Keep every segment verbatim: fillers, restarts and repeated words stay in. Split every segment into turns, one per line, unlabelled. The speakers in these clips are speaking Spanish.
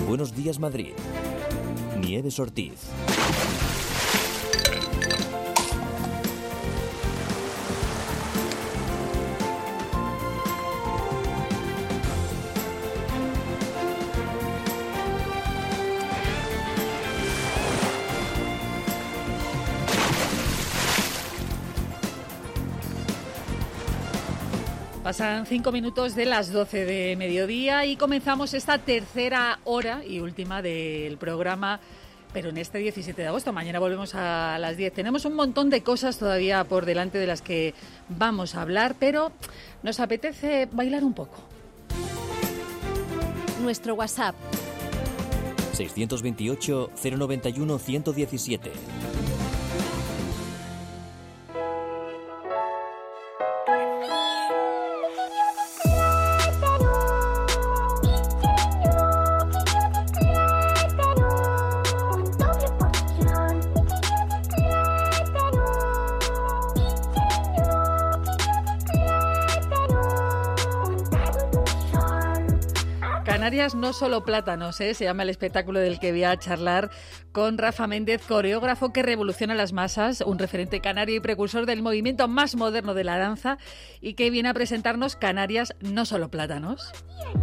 Buenos Días Madrid. Nieves Ortiz.
Pasan cinco minutos de las doce de mediodía y comenzamos esta tercera hora y última del programa, pero en este diecisiete de agosto. Mañana volvemos a las diez. Tenemos un montón de cosas todavía por delante de las que vamos a hablar, pero nos apetece bailar un poco.
Nuestro WhatsApp.
seiscientos veintiocho, cero noventa y uno, ciento diecisiete.
Canarias no solo plátanos, ¿eh? Se llama el espectáculo del que voy a charlar con Rafa Méndez, coreógrafo que revoluciona las masas, un referente canario y precursor del movimiento más moderno de la danza y que viene a presentarnos Canarias no solo plátanos.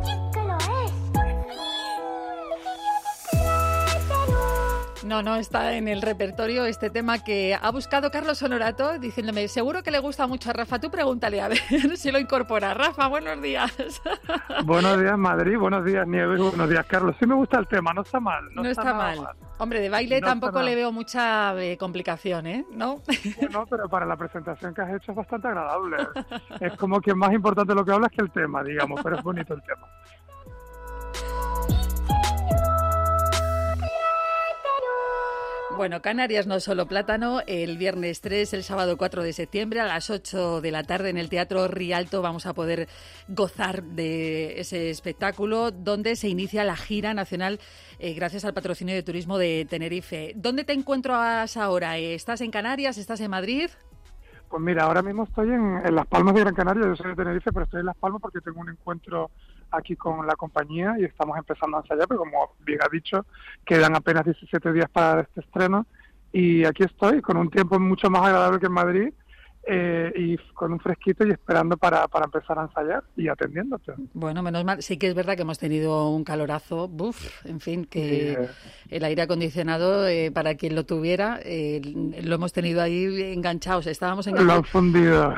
No, no está en el repertorio este tema que ha buscado Carlos Honorato diciéndome, seguro que le gusta mucho a Rafa, tú pregúntale a ver si lo incorpora. Rafa, buenos días.
Buenos días, Madrid, buenos días, Nieves, buenos días, Carlos. Sí me gusta el tema, no está mal.
No,
no
está,
está
mal.
mal.
Hombre, de baile
no
tampoco le veo mucha eh, complicación, ¿eh? ¿No?
Bueno, pero para la presentación que has hecho es bastante agradable. Es como que más importante lo que hablas que el tema, digamos, pero es bonito el tema.
Bueno, Canarias no solo plátano, el viernes tres, el sábado cuatro de septiembre a las ocho de la tarde en el Teatro Rialto vamos a poder gozar de ese espectáculo donde se inicia la gira nacional eh, gracias al patrocinio de Turismo de Tenerife. ¿Dónde te encuentras ahora? ¿Estás en Canarias? ¿Estás en Madrid?
Pues mira, ahora mismo estoy en, en Las Palmas de Gran Canaria, yo soy de Tenerife, pero estoy en Las Palmas porque tengo un encuentro aquí con la compañía y estamos empezando a ensayar, pero como bien ha dicho, quedan apenas diecisiete días para este estreno y aquí estoy con un tiempo mucho más agradable que en Madrid eh, y con un fresquito y esperando para, para empezar a ensayar y atendiéndote.
Bueno, menos mal, sí que es verdad que hemos tenido un calorazo, buf, en fin, que
Sí.
el aire acondicionado, eh, para quien lo tuviera, eh, lo hemos tenido ahí enganchados, estábamos
Lo han
enganchados.
fundido.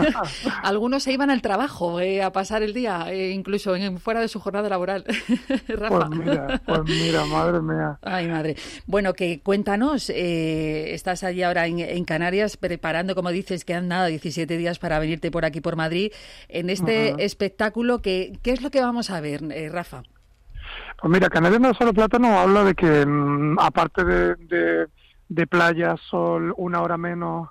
Algunos se iban al trabajo eh, a pasar el día, eh, incluso en, fuera de su jornada laboral. Rafa.
Pues mira, pues mira, madre mía.
Ay, madre. Bueno, que cuéntanos, eh, estás allí ahora en, en Canarias preparando, como dices, quedan nada, diecisiete días para venirte por aquí, por Madrid, en este
Ujú.
espectáculo. Que, ¿Qué es lo que vamos a ver, eh, Rafa?
Pues mira, Canarias no solo plátano habla de que mm, aparte de, de, de playa, sol, una hora menos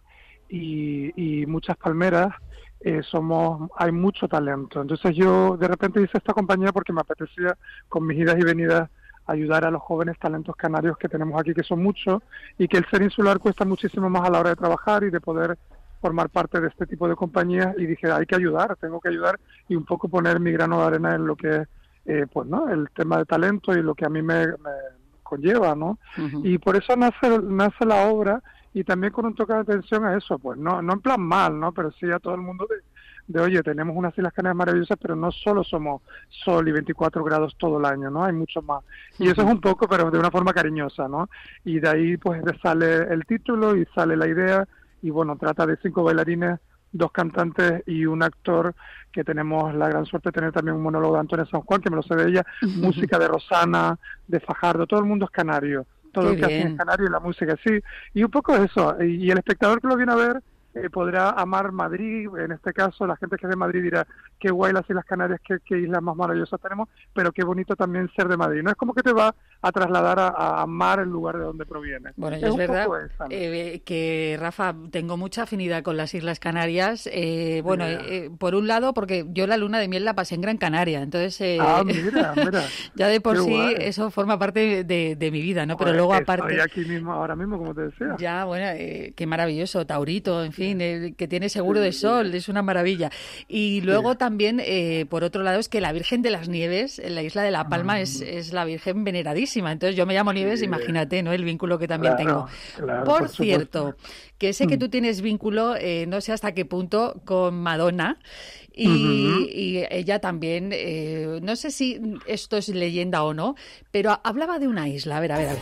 y, y muchas palmeras, eh, somos hay mucho talento. Entonces yo de repente hice esta compañía porque me apetecía con mis idas y venidas ayudar a los jóvenes talentos canarios que tenemos aquí, que son muchos, y que el ser insular cuesta muchísimo más a la hora de trabajar y de poder formar parte de este tipo de compañías, y dije, hay que ayudar, tengo que ayudar y un poco poner mi grano de arena en lo que es eh, pues no el tema de talento y lo que a mí me, me conlleva, ¿no?
Uh-huh.
Y por eso nace nace la obra, y también con un toque de atención a eso, pues no no en plan mal, ¿no? Pero sí a todo el mundo de, de oye, tenemos unas Islas Canarias maravillosas, pero no solo somos sol y veinticuatro grados todo el año, ¿no? Hay mucho más. Y eso es un poco, pero de una forma cariñosa, ¿no? Y de ahí pues sale el título y sale la idea, y bueno, trata de cinco bailarines, dos cantantes y un actor, que tenemos la gran suerte de tener también un monólogo de Antonia San Juan, que me lo sé de ella, música de Rosana, de Fajardo, todo el mundo es canario, todo
Qué
lo que
bien.
hacen es canario y la música, sí, y un poco eso, y, y el espectador que lo viene a ver eh, podrá amar Madrid, en este caso la gente que es de Madrid dirá, qué guay las Islas Canarias, qué, qué islas más maravillosas tenemos, pero qué bonito también ser de Madrid, no es como que te va a trasladar a, a amar el lugar de donde proviene.
Bueno, yo es, es verdad eh, que, Rafa, tengo mucha afinidad con las Islas Canarias. Eh, bueno, eh, por un lado, porque yo la luna de miel la pasé en Gran Canaria, entonces eh,
ah, mira, mira.
ya de por
Qué
sí
guay.
Eso forma parte de, de mi vida, ¿no? Pero
Joder,
luego
estoy
aparte...
aquí mismo, ahora mismo, como te decía.
Ya, bueno, eh, qué maravilloso, Taurito, en fin, eh, que tiene seguro de sol, es una maravilla. Y luego sí. también, eh, por otro lado, es que la Virgen de las Nieves, en la isla de La Palma, mm. es, es la Virgen veneradísima. Entonces yo me llamo Nieves, sí. imagínate, ¿no? El vínculo que también
claro,
tengo.
Claro,
por,
por
cierto, que sé que tú tienes vínculo, eh, no sé hasta qué punto, con Madonna. Y, uh-huh. y ella también, eh, no sé si esto es leyenda o no, pero hablaba de una isla. A ver, a ver, a ver.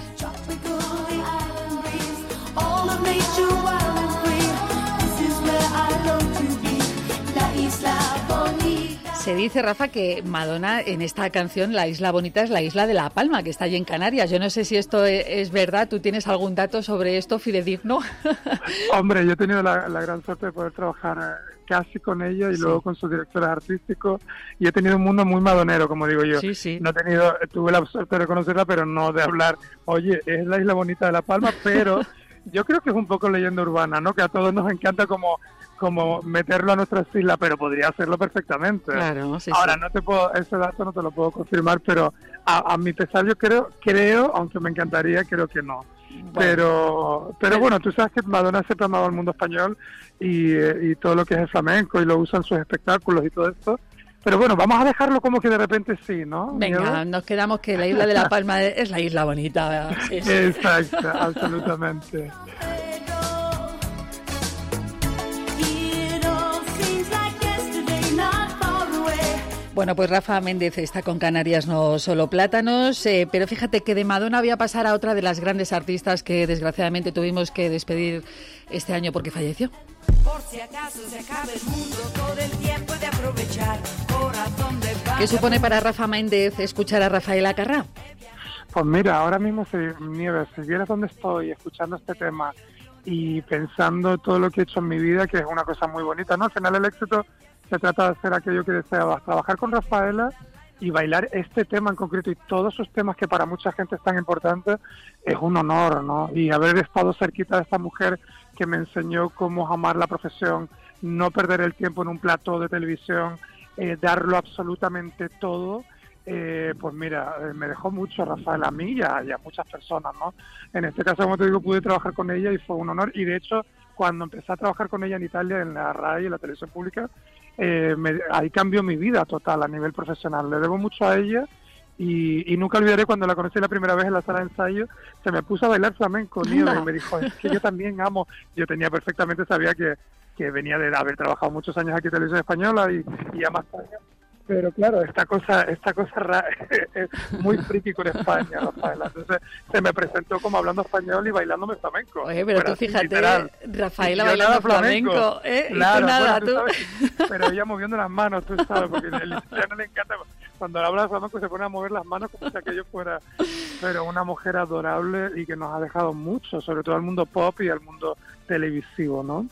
Se dice, Rafa, que Madonna en esta canción, La Isla Bonita, es la isla de La Palma, que está allí en Canarias. Yo no sé si esto es verdad. ¿Tú tienes algún dato sobre esto fidedigno?
Hombre, yo he tenido la, la gran suerte de poder trabajar casi con ella y sí. luego con sus directores artísticos. Y he tenido un mundo muy madonero, como digo yo.
Sí, sí.
No he tenido, tuve la suerte de reconocerla, pero no de hablar, oye, es la Isla Bonita de La Palma, pero yo creo que es un poco leyenda urbana, ¿no? Que a todos nos encanta como... como meterlo a nuestras islas, pero podría hacerlo perfectamente.
Claro, sí,
Ahora,
sí.
no te puedo, ese dato no te lo puedo confirmar, pero a, a mi pesar yo creo, creo, aunque me encantaría, creo que no. Bueno. Pero, pero bueno, tú sabes que Madonna siempre ha amado el mundo español y, y todo lo que es el flamenco y lo usa en sus espectáculos y todo esto. Pero bueno, vamos a dejarlo como que de repente sí, ¿no?
Venga, ¿Miedo? Nos quedamos que la isla de La Palma es la isla bonita. Sí, sí.
Exacto, absolutamente.
Bueno, pues Rafa Méndez está con Canarias No Solo Plátanos, eh, pero fíjate que de Madonna voy a pasar a otra de las grandes artistas que desgraciadamente tuvimos que despedir este año porque falleció. Por si acaso se acaba el mundo, todo el tiempo de aprovechar, corazón de vaca. ¿Qué supone para Rafa Méndez escuchar a Rafael Acarrá?
Pues mira, ahora mismo, si, Nieves, si vieras dónde estoy escuchando este tema y pensando todo lo que he hecho en mi vida, que es una cosa muy bonita, ¿no? Al final el éxito se trata de hacer aquello que deseabas, trabajar con Rafaela y bailar este tema en concreto y todos esos temas que para mucha gente es tan importante, es un honor, ¿no? Y haber estado cerquita de esta mujer que me enseñó cómo amar la profesión, no perder el tiempo en un plató de televisión, eh, darlo absolutamente todo, eh, pues mira, eh, me dejó mucho Rafaela a mí y a, y a muchas personas, ¿no? En este caso, como te digo, pude trabajar con ella y fue un honor, y de hecho, cuando empecé a trabajar con ella en Italia, en la RAI, en la televisión pública, Eh, me, ahí cambió mi vida total a nivel profesional. Le debo mucho a ella y, y nunca olvidaré cuando la conocí la primera vez en la sala de ensayo, se me puso a bailar flamenco, Nieves, y me dijo, es que yo también amo. Yo tenía perfectamente, sabía que, que venía de haber trabajado muchos años aquí en Televisión Española y, y a más años. Pero claro, esta cosa esta cosa ra- es muy friki con España, Rafaela. Entonces se me presentó como hablando español y bailándome flamenco.
Oye, pero, pero tú fíjate, literal. Rafaela
y
bailando flamenco, flamenco, ¿eh?
Claro,
y tú nada,
bueno, tú
tú...
sabes, pero ella moviendo las manos, tú sabes, porque el italiano le encanta, cuando habla de flamenco se pone a mover las manos como si aquello fuera, pero una mujer adorable y que nos ha dejado mucho, sobre todo al mundo pop y al mundo televisivo, ¿no?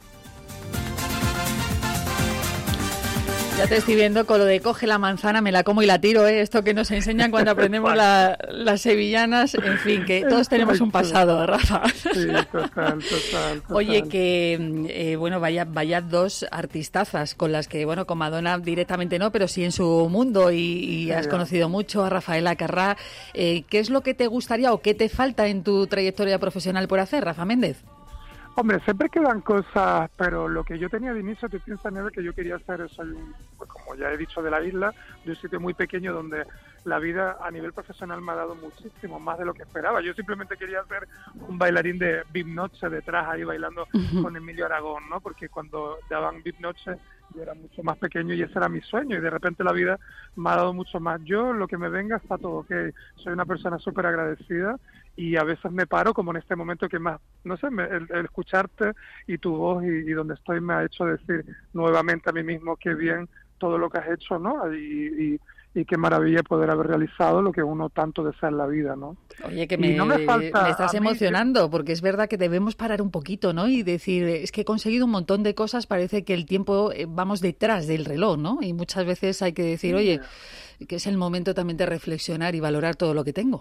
Ya te estoy viendo con lo de coge la manzana, me la como y la tiro, ¿eh? Esto que nos enseñan cuando aprendemos la, las sevillanas, en fin, que todos tenemos un pasado, Rafa.
Sí, total, total, total.
Oye, que, eh, bueno, vaya, vaya dos artistazas con las que, bueno, con Madonna directamente no, pero sí en su mundo y, y sí, has ya. conocido mucho a Rafaela Acarrá. Eh, ¿Qué es lo que te gustaría o qué te falta en tu trayectoria profesional por hacer, Rafa Méndez?
Hombre, siempre quedan cosas, pero lo que yo tenía de inicio, tú piensas, Neve, que yo quería hacer, soy un, pues como ya he dicho, de la isla, de un sitio muy pequeño donde la vida a nivel profesional me ha dado muchísimo, más de lo que esperaba. Yo simplemente quería ser un bailarín de Vip Noche detrás, ahí bailando uh-huh. con Emilio Aragón, ¿no? Porque cuando daban Vip Noche yo era mucho más pequeño y ese era mi sueño, y de repente la vida me ha dado mucho más. Yo, lo que me venga, está todo ok. Soy una persona súper agradecida y a veces me paro, como en este momento que más, no sé, me, el, el escucharte y tu voz y, y donde estoy me ha hecho decir nuevamente a mí mismo qué bien todo lo que has hecho, ¿no? Y, y, y qué maravilla poder haber realizado lo que uno tanto desea en la vida, ¿no?
Oye, que me, no me, falta, me estás emocionando, mí, porque es verdad que debemos parar un poquito, ¿no? Y decir, es que he conseguido un montón de cosas, parece que el tiempo, eh, vamos detrás del reloj, ¿no? Y muchas veces hay que decir, oye, que es el momento también de reflexionar y valorar todo lo que tengo.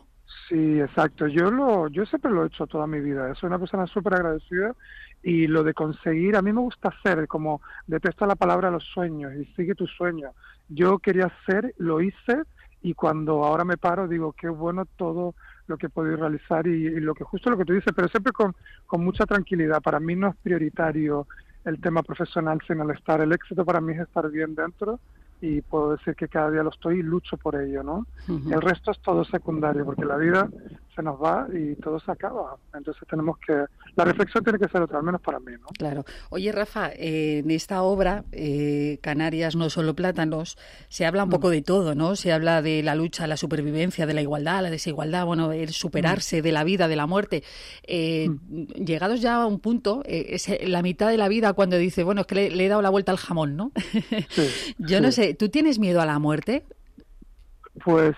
Sí, exacto. Yo lo, yo siempre lo he hecho toda mi vida. Soy una persona súper agradecida y lo de conseguir, a mí me gusta hacer, como detesto la palabra los sueños y sigue tus sueños. Yo quería hacer, lo hice y cuando ahora me paro digo qué bueno todo lo que he podido realizar y, y lo que justo lo que tú dices, pero siempre con, con mucha tranquilidad. Para mí no es prioritario el tema profesional, sino el estar. El éxito para mí es estar bien dentro y puedo decir que cada día lo estoy y lucho por ello, ¿no? Uh-huh. El resto es todo secundario, porque la vida se nos va y todo se acaba. Entonces tenemos que... La reflexión tiene que ser otra, al menos para mí, ¿no?
Claro. Oye, Rafa, eh, en esta obra, eh, Canarias no solo plátanos, se habla un poco de todo, ¿no? Se habla de la lucha, la supervivencia, de la igualdad, la desigualdad, bueno, el superarse, de la vida, de la muerte. Eh, llegados ya a un punto, eh, es la mitad de la vida cuando dice, bueno, es que le, le he dado la vuelta al jamón, ¿no? Sí, Yo sí. no sé, ¿tú tienes miedo a la muerte?
Pues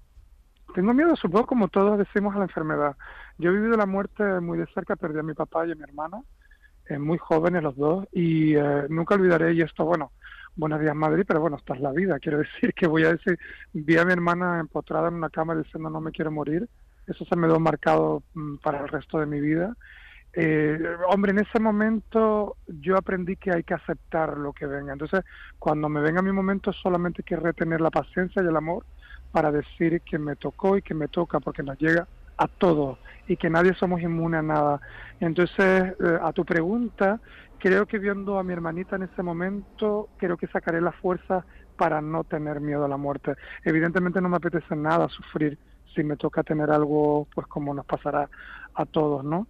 tengo miedo, supongo, como todos decimos, a la enfermedad. Yo he vivido la muerte muy de cerca, perdí a mi papá y a mi hermana, eh, muy jóvenes los dos, y eh, nunca olvidaré, y esto, bueno, buenos días Madrid, pero bueno, esta es la vida, quiero decir, que voy a decir, vi a mi hermana empotrada en una cama diciendo no me quiero morir, eso se me quedó marcado mm, para el resto de mi vida. Eh, hombre, en ese momento yo aprendí que hay que aceptar lo que venga, entonces cuando me venga mi momento solamente hay que retener la paciencia y el amor para decir que me tocó y que me toca, porque nos llega a todos y que nadie somos inmunes a nada. Entonces, eh, a tu pregunta, creo que viendo a mi hermanita en ese momento, creo que sacaré la fuerza para no tener miedo a la muerte. Evidentemente no me apetece nada sufrir si me toca tener algo, pues como nos pasará a todos, ¿no?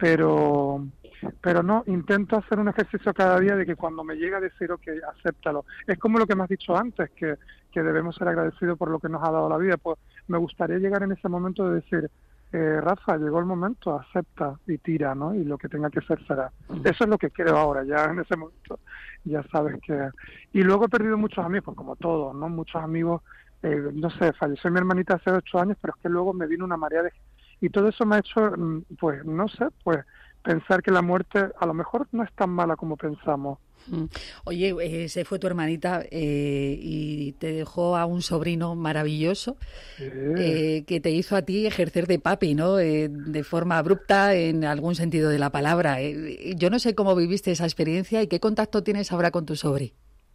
Pero, pero no, intento hacer un ejercicio cada día de que cuando me llega a decir, ok, acéptalo. Es como lo que me has dicho antes, que, que debemos ser agradecidos por lo que nos ha dado la vida. Pues me gustaría llegar en ese momento de decir, eh, Rafa, llegó el momento, acepta y tira, ¿no? Y lo que tenga que ser será. Eso es lo que creo ahora, ya en ese momento, ya sabes que... Y luego he perdido muchos amigos, pues como todos, ¿no? Muchos amigos, eh, no sé, falleció mi hermanita hace ocho años, pero es que luego me vino una marea de... Y todo eso me ha hecho, pues, no sé, pues, pensar que la muerte a lo mejor no es tan mala como pensamos.
Oye, eh, se fue tu hermanita eh, y te dejó a un sobrino maravilloso sí. eh, que te hizo a ti ejercer de papi, ¿no? Eh, de forma abrupta en algún sentido de la palabra. Eh, yo no sé cómo viviste esa experiencia y qué contacto tienes ahora con tu sobri.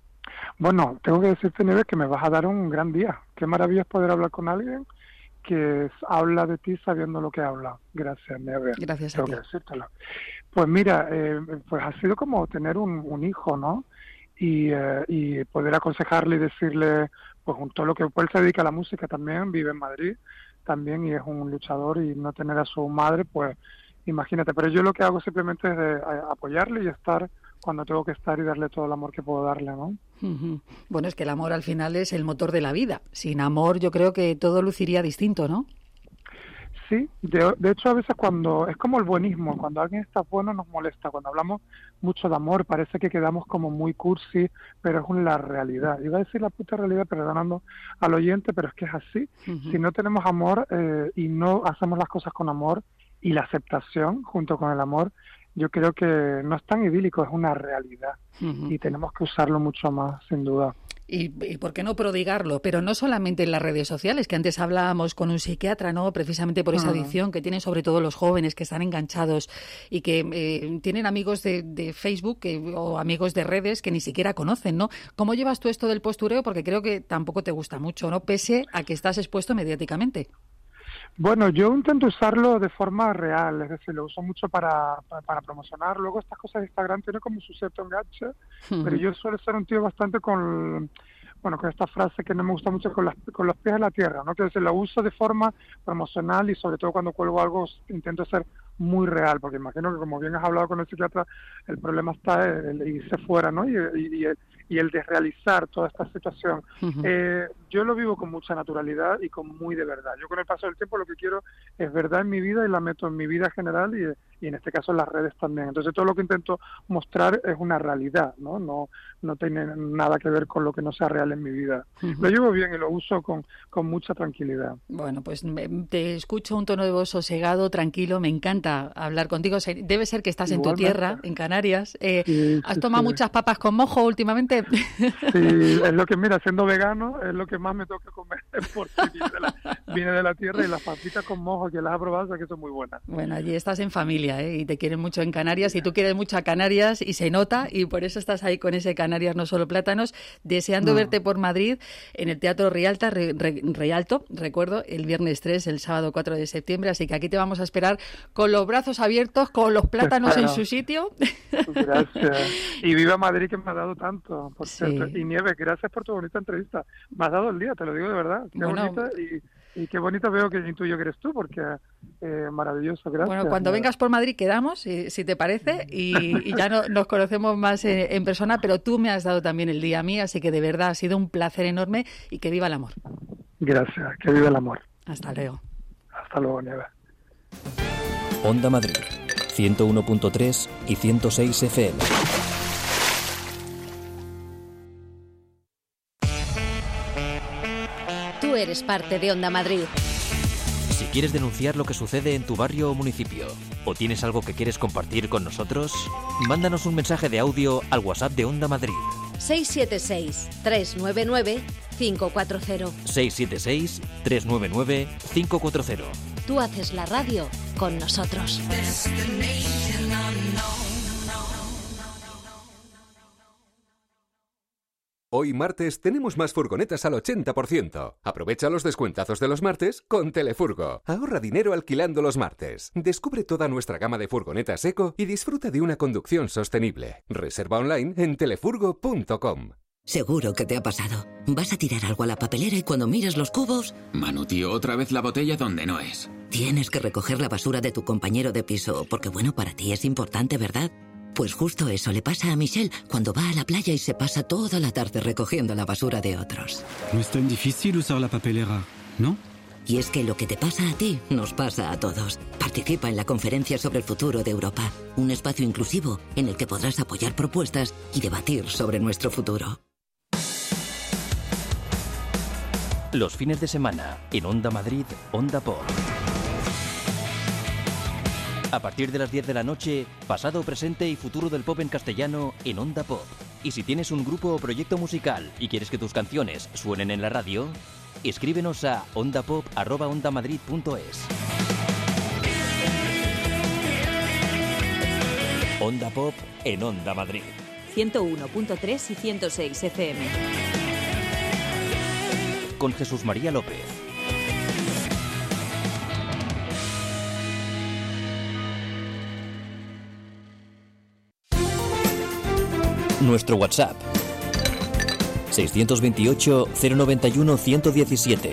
Bueno, tengo que decirte, Nieves, que me vas a dar un gran día. Qué maravilla es poder hablar con alguien que habla de ti sabiendo lo que habla. Gracias, Nieves.
Gracias a
Tengo
ti.
que decírtelo. Pues mira, eh, pues ha sido como tener un, un hijo, ¿no? Y, eh, y poder aconsejarle y decirle, pues todo lo que él se dedica a la música también, vive en Madrid también y es un luchador y no tener a su madre, pues imagínate. Pero yo lo que hago simplemente es de, a, apoyarle y estar cuando tengo que estar y darle todo el amor que puedo darle, ¿no?
Uh-huh. Bueno, es que el amor al final es el motor de la vida. Sin amor yo creo que todo luciría distinto, ¿no?
Sí, de, de hecho a veces cuando, es como el buenismo, cuando alguien está bueno nos molesta, cuando hablamos mucho de amor parece que quedamos como muy cursi, pero es la realidad. Iba a decir la puta realidad perdonando al oyente, pero es que es así. Uh-huh. Si no tenemos amor eh, y no hacemos las cosas con amor y la aceptación junto con el amor, yo creo que no es tan idílico, es una realidad. Uh-huh. Y tenemos que usarlo mucho más, sin duda.
Y, y por qué no prodigarlo, pero no solamente en las redes sociales, que antes hablábamos con un psiquiatra, ¿no? Precisamente por esa uh-huh. adicción que tienen sobre todo los jóvenes que están enganchados y que eh, tienen amigos de, de Facebook que, o amigos de redes que ni siquiera conocen, ¿no? ¿Cómo llevas tú esto del postureo? Porque creo que tampoco te gusta mucho, ¿no? Pese a que estás expuesto mediáticamente.
Bueno, yo intento usarlo de forma real, es decir, lo uso mucho para, para, para promocionar. Luego estas cosas de Instagram tienen como su cierto enganche, uh-huh. pero yo suelo ser un tío bastante con, bueno, con esta frase que no me gusta mucho, con, las, con los pies en la tierra, ¿no? Que es decir, lo uso de forma promocional y sobre todo cuando cuelgo algo intento ser muy real, porque imagino que como bien has hablado con el psiquiatra, el problema está el irse fuera, ¿no? Y, y, y, el, y el desrealizar toda esta situación. Uh-huh. Eh, yo lo vivo con mucha naturalidad y con muy de verdad. Yo con el paso del tiempo lo que quiero es verdad en mi vida y la meto en mi vida general y, y en este caso en las redes también. Entonces todo lo que intento mostrar es una realidad, ¿no? No, no tiene nada que ver con lo que no sea real en mi vida. Uh-huh. Lo llevo bien y lo uso con, con mucha tranquilidad.
Bueno, pues te escucho un tono de voz sosegado, tranquilo, me encanta hablar contigo. Debe ser que estás Igualmente. En tu tierra, en Canarias. Eh, sí, ¿Has sí, tomado sí. muchas papas con mojo últimamente?
Sí, es lo que, mira, siendo vegano, es lo que más me toca comer porque viene de, la, viene de la tierra, y las papitas con mojo que las ha probado, o sea que son muy buenas.
Bueno, allí estás en familia, ¿eh? Y te quieren mucho en Canarias, y tú quieres mucho a Canarias, y se nota, y por eso estás ahí con ese Canarias No Solo Plátanos, deseando mm. verte por Madrid en el Teatro Rialta, Re, Re, Rialto, recuerdo, el viernes tres, el sábado cuatro de septiembre, así que aquí te vamos a esperar con los brazos abiertos, con los plátanos en su sitio.
Gracias. Y viva Madrid, que me ha dado tanto, por
sí.
cierto. Y Nieves, gracias por tu bonita entrevista. Me has dado el día, te lo digo de verdad. Qué
bueno,
bonita, y, y qué bonita veo que intuyo que eres tú, porque eh, maravilloso, gracias.
Bueno, cuando vengas por Madrid quedamos, si, si te parece, y, y ya no, nos conocemos más en, en persona, pero tú me has dado también el día a mí, así que de verdad ha sido un placer enorme, y que viva el amor.
Gracias, que viva el amor.
Hasta luego.
Hasta luego, Nieves.
Onda Madrid, ciento uno punto tres y ciento seis F M.
Tú eres parte de Onda Madrid.
Si quieres denunciar lo que sucede en tu barrio o municipio, o tienes algo que quieres compartir con nosotros, mándanos un mensaje de audio al WhatsApp de Onda Madrid.
seis siete seis, tres nueve nueve, cinco cuatro cero.
seis siete seis, tres nueve nueve, cinco cuatro cero.
Tú haces la radio con nosotros.
Hoy martes tenemos más furgonetas al ochenta por ciento. Aprovecha los descuentazos de los martes con Telefurgo. Ahorra dinero alquilando los martes. Descubre toda nuestra gama de furgonetas eco y disfruta de una conducción sostenible. Reserva online en telefurgo punto com.
Seguro que te ha pasado. Vas a tirar algo a la papelera y cuando miras los cubos...
Manu, tío, otra vez la botella donde no es.
Tienes que recoger la basura de tu compañero de piso, porque bueno, para ti es importante, ¿verdad? Pues justo eso le pasa a Michelle cuando va a la playa y se pasa toda la tarde recogiendo la basura de otros.
No es tan difícil usar la papelera, ¿no?
Y es que lo que te pasa a ti nos pasa a todos. Participa en la conferencia sobre el futuro de Europa, un espacio inclusivo en el que podrás apoyar propuestas y debatir sobre nuestro futuro.
Los fines de semana, en Onda Madrid, Onda Pop. A partir de las diez de la noche, pasado, presente y futuro del pop en castellano en Onda Pop. Y si tienes un grupo o proyecto musical y quieres que tus canciones suenen en la radio, escríbenos a ondapop arroba ondamadrid punto es. Onda Pop en Onda Madrid.
ciento uno punto tres y ciento seis F M.
Con Jesús María López. Nuestro WhatsApp seiscientos veintiocho, cero noventa y uno, ciento diecisiete.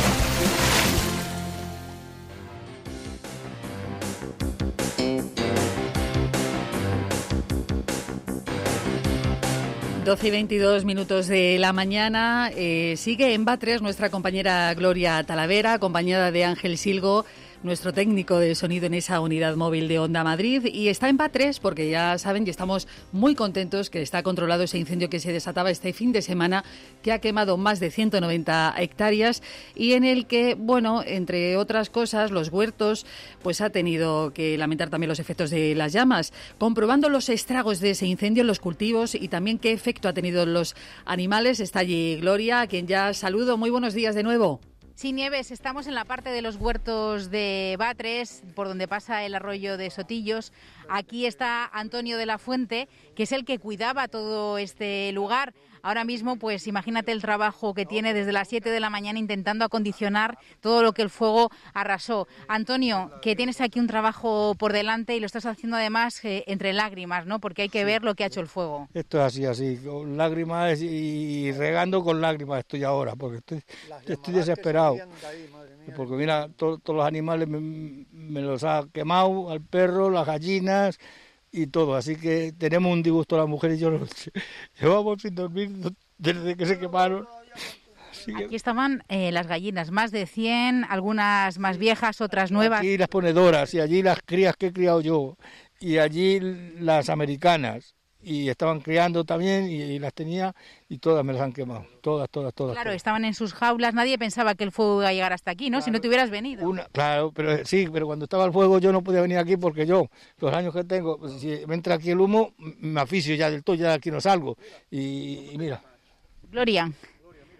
doce y veintidós minutos de la mañana. Eh, sigue en Batres nuestra compañera Gloria Talavera, acompañada de Ángel Silgo, nuestro técnico de sonido en esa unidad móvil de Onda Madrid, y está en Batres porque ya saben y estamos muy contentos que está controlado ese incendio que se desataba este fin de semana, que ha quemado más de ciento noventa hectáreas y en el que, bueno, entre otras cosas, los huertos pues ha tenido que lamentar también los efectos de las llamas, comprobando los estragos de ese incendio en los cultivos y también qué efecto ha tenido en los animales. Está allí Gloria, a quien ya saludo. Muy buenos días de nuevo.
Sí, Nieves, estamos en la parte de los huertos de Batres, por donde pasa el arroyo de Sotillos. Aquí está Antonio de la Fuente, que es el que cuidaba todo este lugar. Ahora mismo, pues imagínate el trabajo que tiene desde las siete de la mañana intentando acondicionar todo lo que el fuego arrasó. Antonio, que tienes aquí un trabajo por delante y lo estás haciendo además eh, entre lágrimas, ¿no? Porque hay que sí. ver lo que ha hecho el fuego.
Esto es así, así, con lágrimas y regando con lágrimas estoy ahora, porque estoy, estoy desesperado. Ahí, porque mira, to, todos los animales me, me los ha quemado, al perro, las gallinas y todo, así que tenemos un disgusto la mujer y yo, llevamos sin dormir desde que se quemaron.
Que... Aquí estaban eh, las gallinas, más de cien, algunas más viejas, otras nuevas.
Aquí las ponedoras y allí las crías que he criado yo y allí las americanas. Y estaban criando también y, y las tenía y todas me las han quemado, todas, todas, todas.
Claro,
todas.
Estaban en sus jaulas, nadie pensaba que el fuego iba a llegar hasta aquí, ¿no? Claro, si no te hubieras venido.
Una, claro, pero sí, pero cuando estaba el fuego yo no podía venir aquí porque yo, los años que tengo, pues, si me entra aquí el humo, me aficio ya del todo, ya de aquí no salgo. Y, y mira.
Gloria,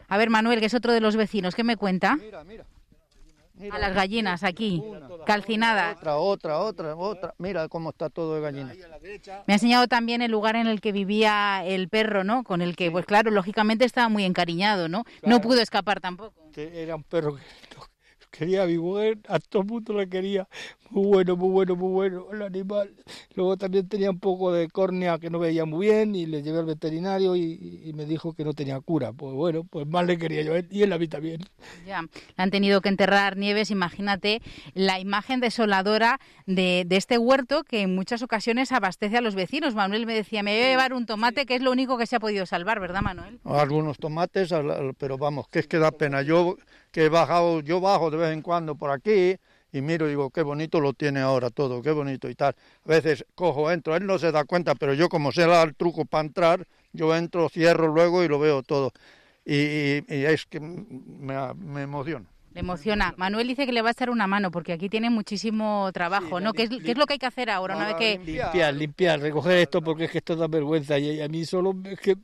A ver, Manuel, que es otro de los vecinos, ¿qué me cuenta?
Mira, mira. Mira,
a las gallinas aquí, una, calcinadas.
Otra, otra, otra, otra. Mira cómo está todo de gallina.
Me ha enseñado también el lugar en el que vivía el perro, ¿no? Con el que, pues claro, lógicamente estaba muy encariñado, ¿no? Claro. No pudo escapar tampoco.
Era un perro que quería a mi mujer, a todo el mundo le quería. Muy bueno, muy bueno, muy bueno el animal. Luego también tenía un poco de córnea que no veía muy bien y le llevé al veterinario y, y me dijo que no tenía cura. Pues bueno, pues más le quería yo y él a mí también.
Ya, le han tenido que enterrar, Nieves. Imagínate la imagen desoladora de, de este huerto que en muchas ocasiones abastece a los vecinos. Manuel me decía, me voy a llevar un tomate, que es lo único que se ha podido salvar, ¿verdad, Manuel?
Algunos tomates, pero vamos, que es que da pena. Yo que he bajado, yo bajo de vez en cuando por aquí y miro y digo, qué bonito lo tiene ahora todo, qué bonito y tal. A veces cojo, entro, él no se da cuenta, pero yo como sé el truco para entrar, yo entro, cierro luego y lo veo todo. Y, y, y es que me, me emociona.
Le emociona. Manuel dice que le va a echar una mano porque aquí tiene muchísimo trabajo, sí, ¿no? ¿Qué es, ¿Qué es lo que hay que hacer ahora? Una vez que...
Limpiar, limpiar, recoger esto porque es que esto da vergüenza y a mí solo es que...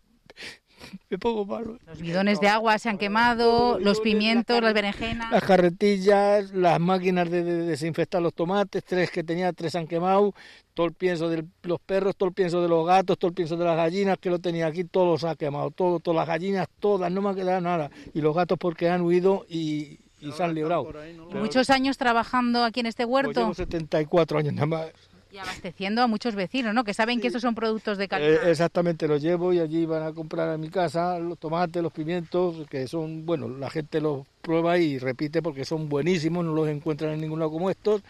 me pongo malo.
Los bidones de agua se han quemado, los, los pimientos, las, las berenjenas...
Las carretillas, las máquinas de, de desinfectar los tomates, tres que tenía, tres han quemado, todo el pienso de los perros, todo el pienso de los gatos, todo el pienso de las gallinas que lo tenía aquí, todo los ha quemado, todo, todas las gallinas, todas, no me ha quedado nada. Y los gatos porque han huido y, y se han librado.
Ahí, ¿no? ¿Muchos años trabajando aquí en este huerto?
Pues llevo setenta y cuatro años nada más.
Y abasteciendo a muchos vecinos, ¿no? Que saben sí. que estos son productos de calidad.
Eh, exactamente, los llevo y allí van a comprar a mi casa los tomates, los pimientos, que son, bueno, la gente los prueba y repite porque son buenísimos, no los encuentran en ningún lado como estos.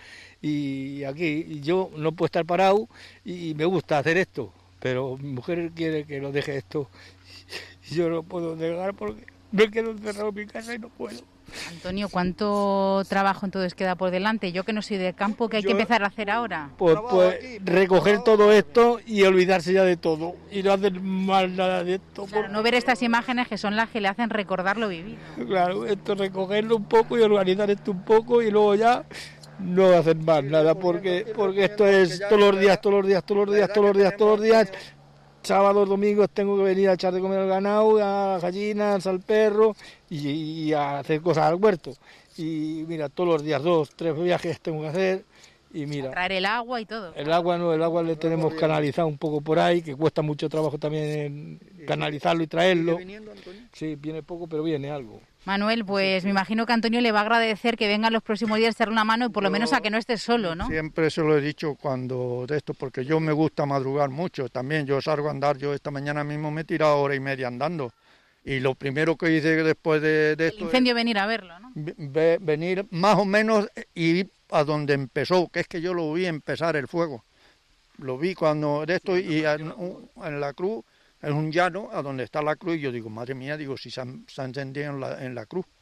Y aquí yo no puedo estar parado y me gusta hacer esto, pero mi mujer quiere que lo deje esto. Y yo no puedo dejar porque me quedo encerrado en mi casa y no puedo.
Antonio, ¿cuánto trabajo entonces queda por delante? Yo que no soy de campo, ¿qué hay que empezar a hacer ahora?
Pues, pues recoger todo esto y olvidarse ya de todo y no hacer mal nada de esto.
Claro, no ver estas imágenes que son las que le hacen recordar lo vivido.
Claro, esto recogerlo un poco y organizar esto un poco y luego ya no hacer más nada porque, porque esto es todos los días, todos los días, todos los días, todos los días, todos los días. Sábados, domingos tengo que venir a echar de comer al ganado, a las gallinas, al perro y, y a hacer cosas al huerto. Y mira, todos los días, dos, tres viajes tengo que hacer y mira...
Traer el agua y todo.
El agua no, el agua le tenemos canalizado un poco por ahí, que cuesta mucho trabajo también canalizarlo y traerlo. ¿Viene viniendo, Antonio? Sí, viene poco, pero viene algo.
Manuel, pues me imagino que Antonio le va a agradecer que venga los próximos días a echarle una mano y por lo menos a que no estés solo, ¿no?
Siempre se lo he dicho cuando de esto, porque yo me gusta madrugar mucho también. Yo salgo a andar, yo esta mañana mismo me he tirado hora y media andando. Y lo primero que hice después de, de esto...
El incendio, es venir a verlo, ¿no?
Ve, venir más o menos y ir a donde empezó, que es que yo lo vi empezar el fuego. Lo vi cuando de esto y en, en la cruz... Es un llano a donde está la cruz y yo digo, madre mía, digo, si se han, se han encendido en la, en la cruz.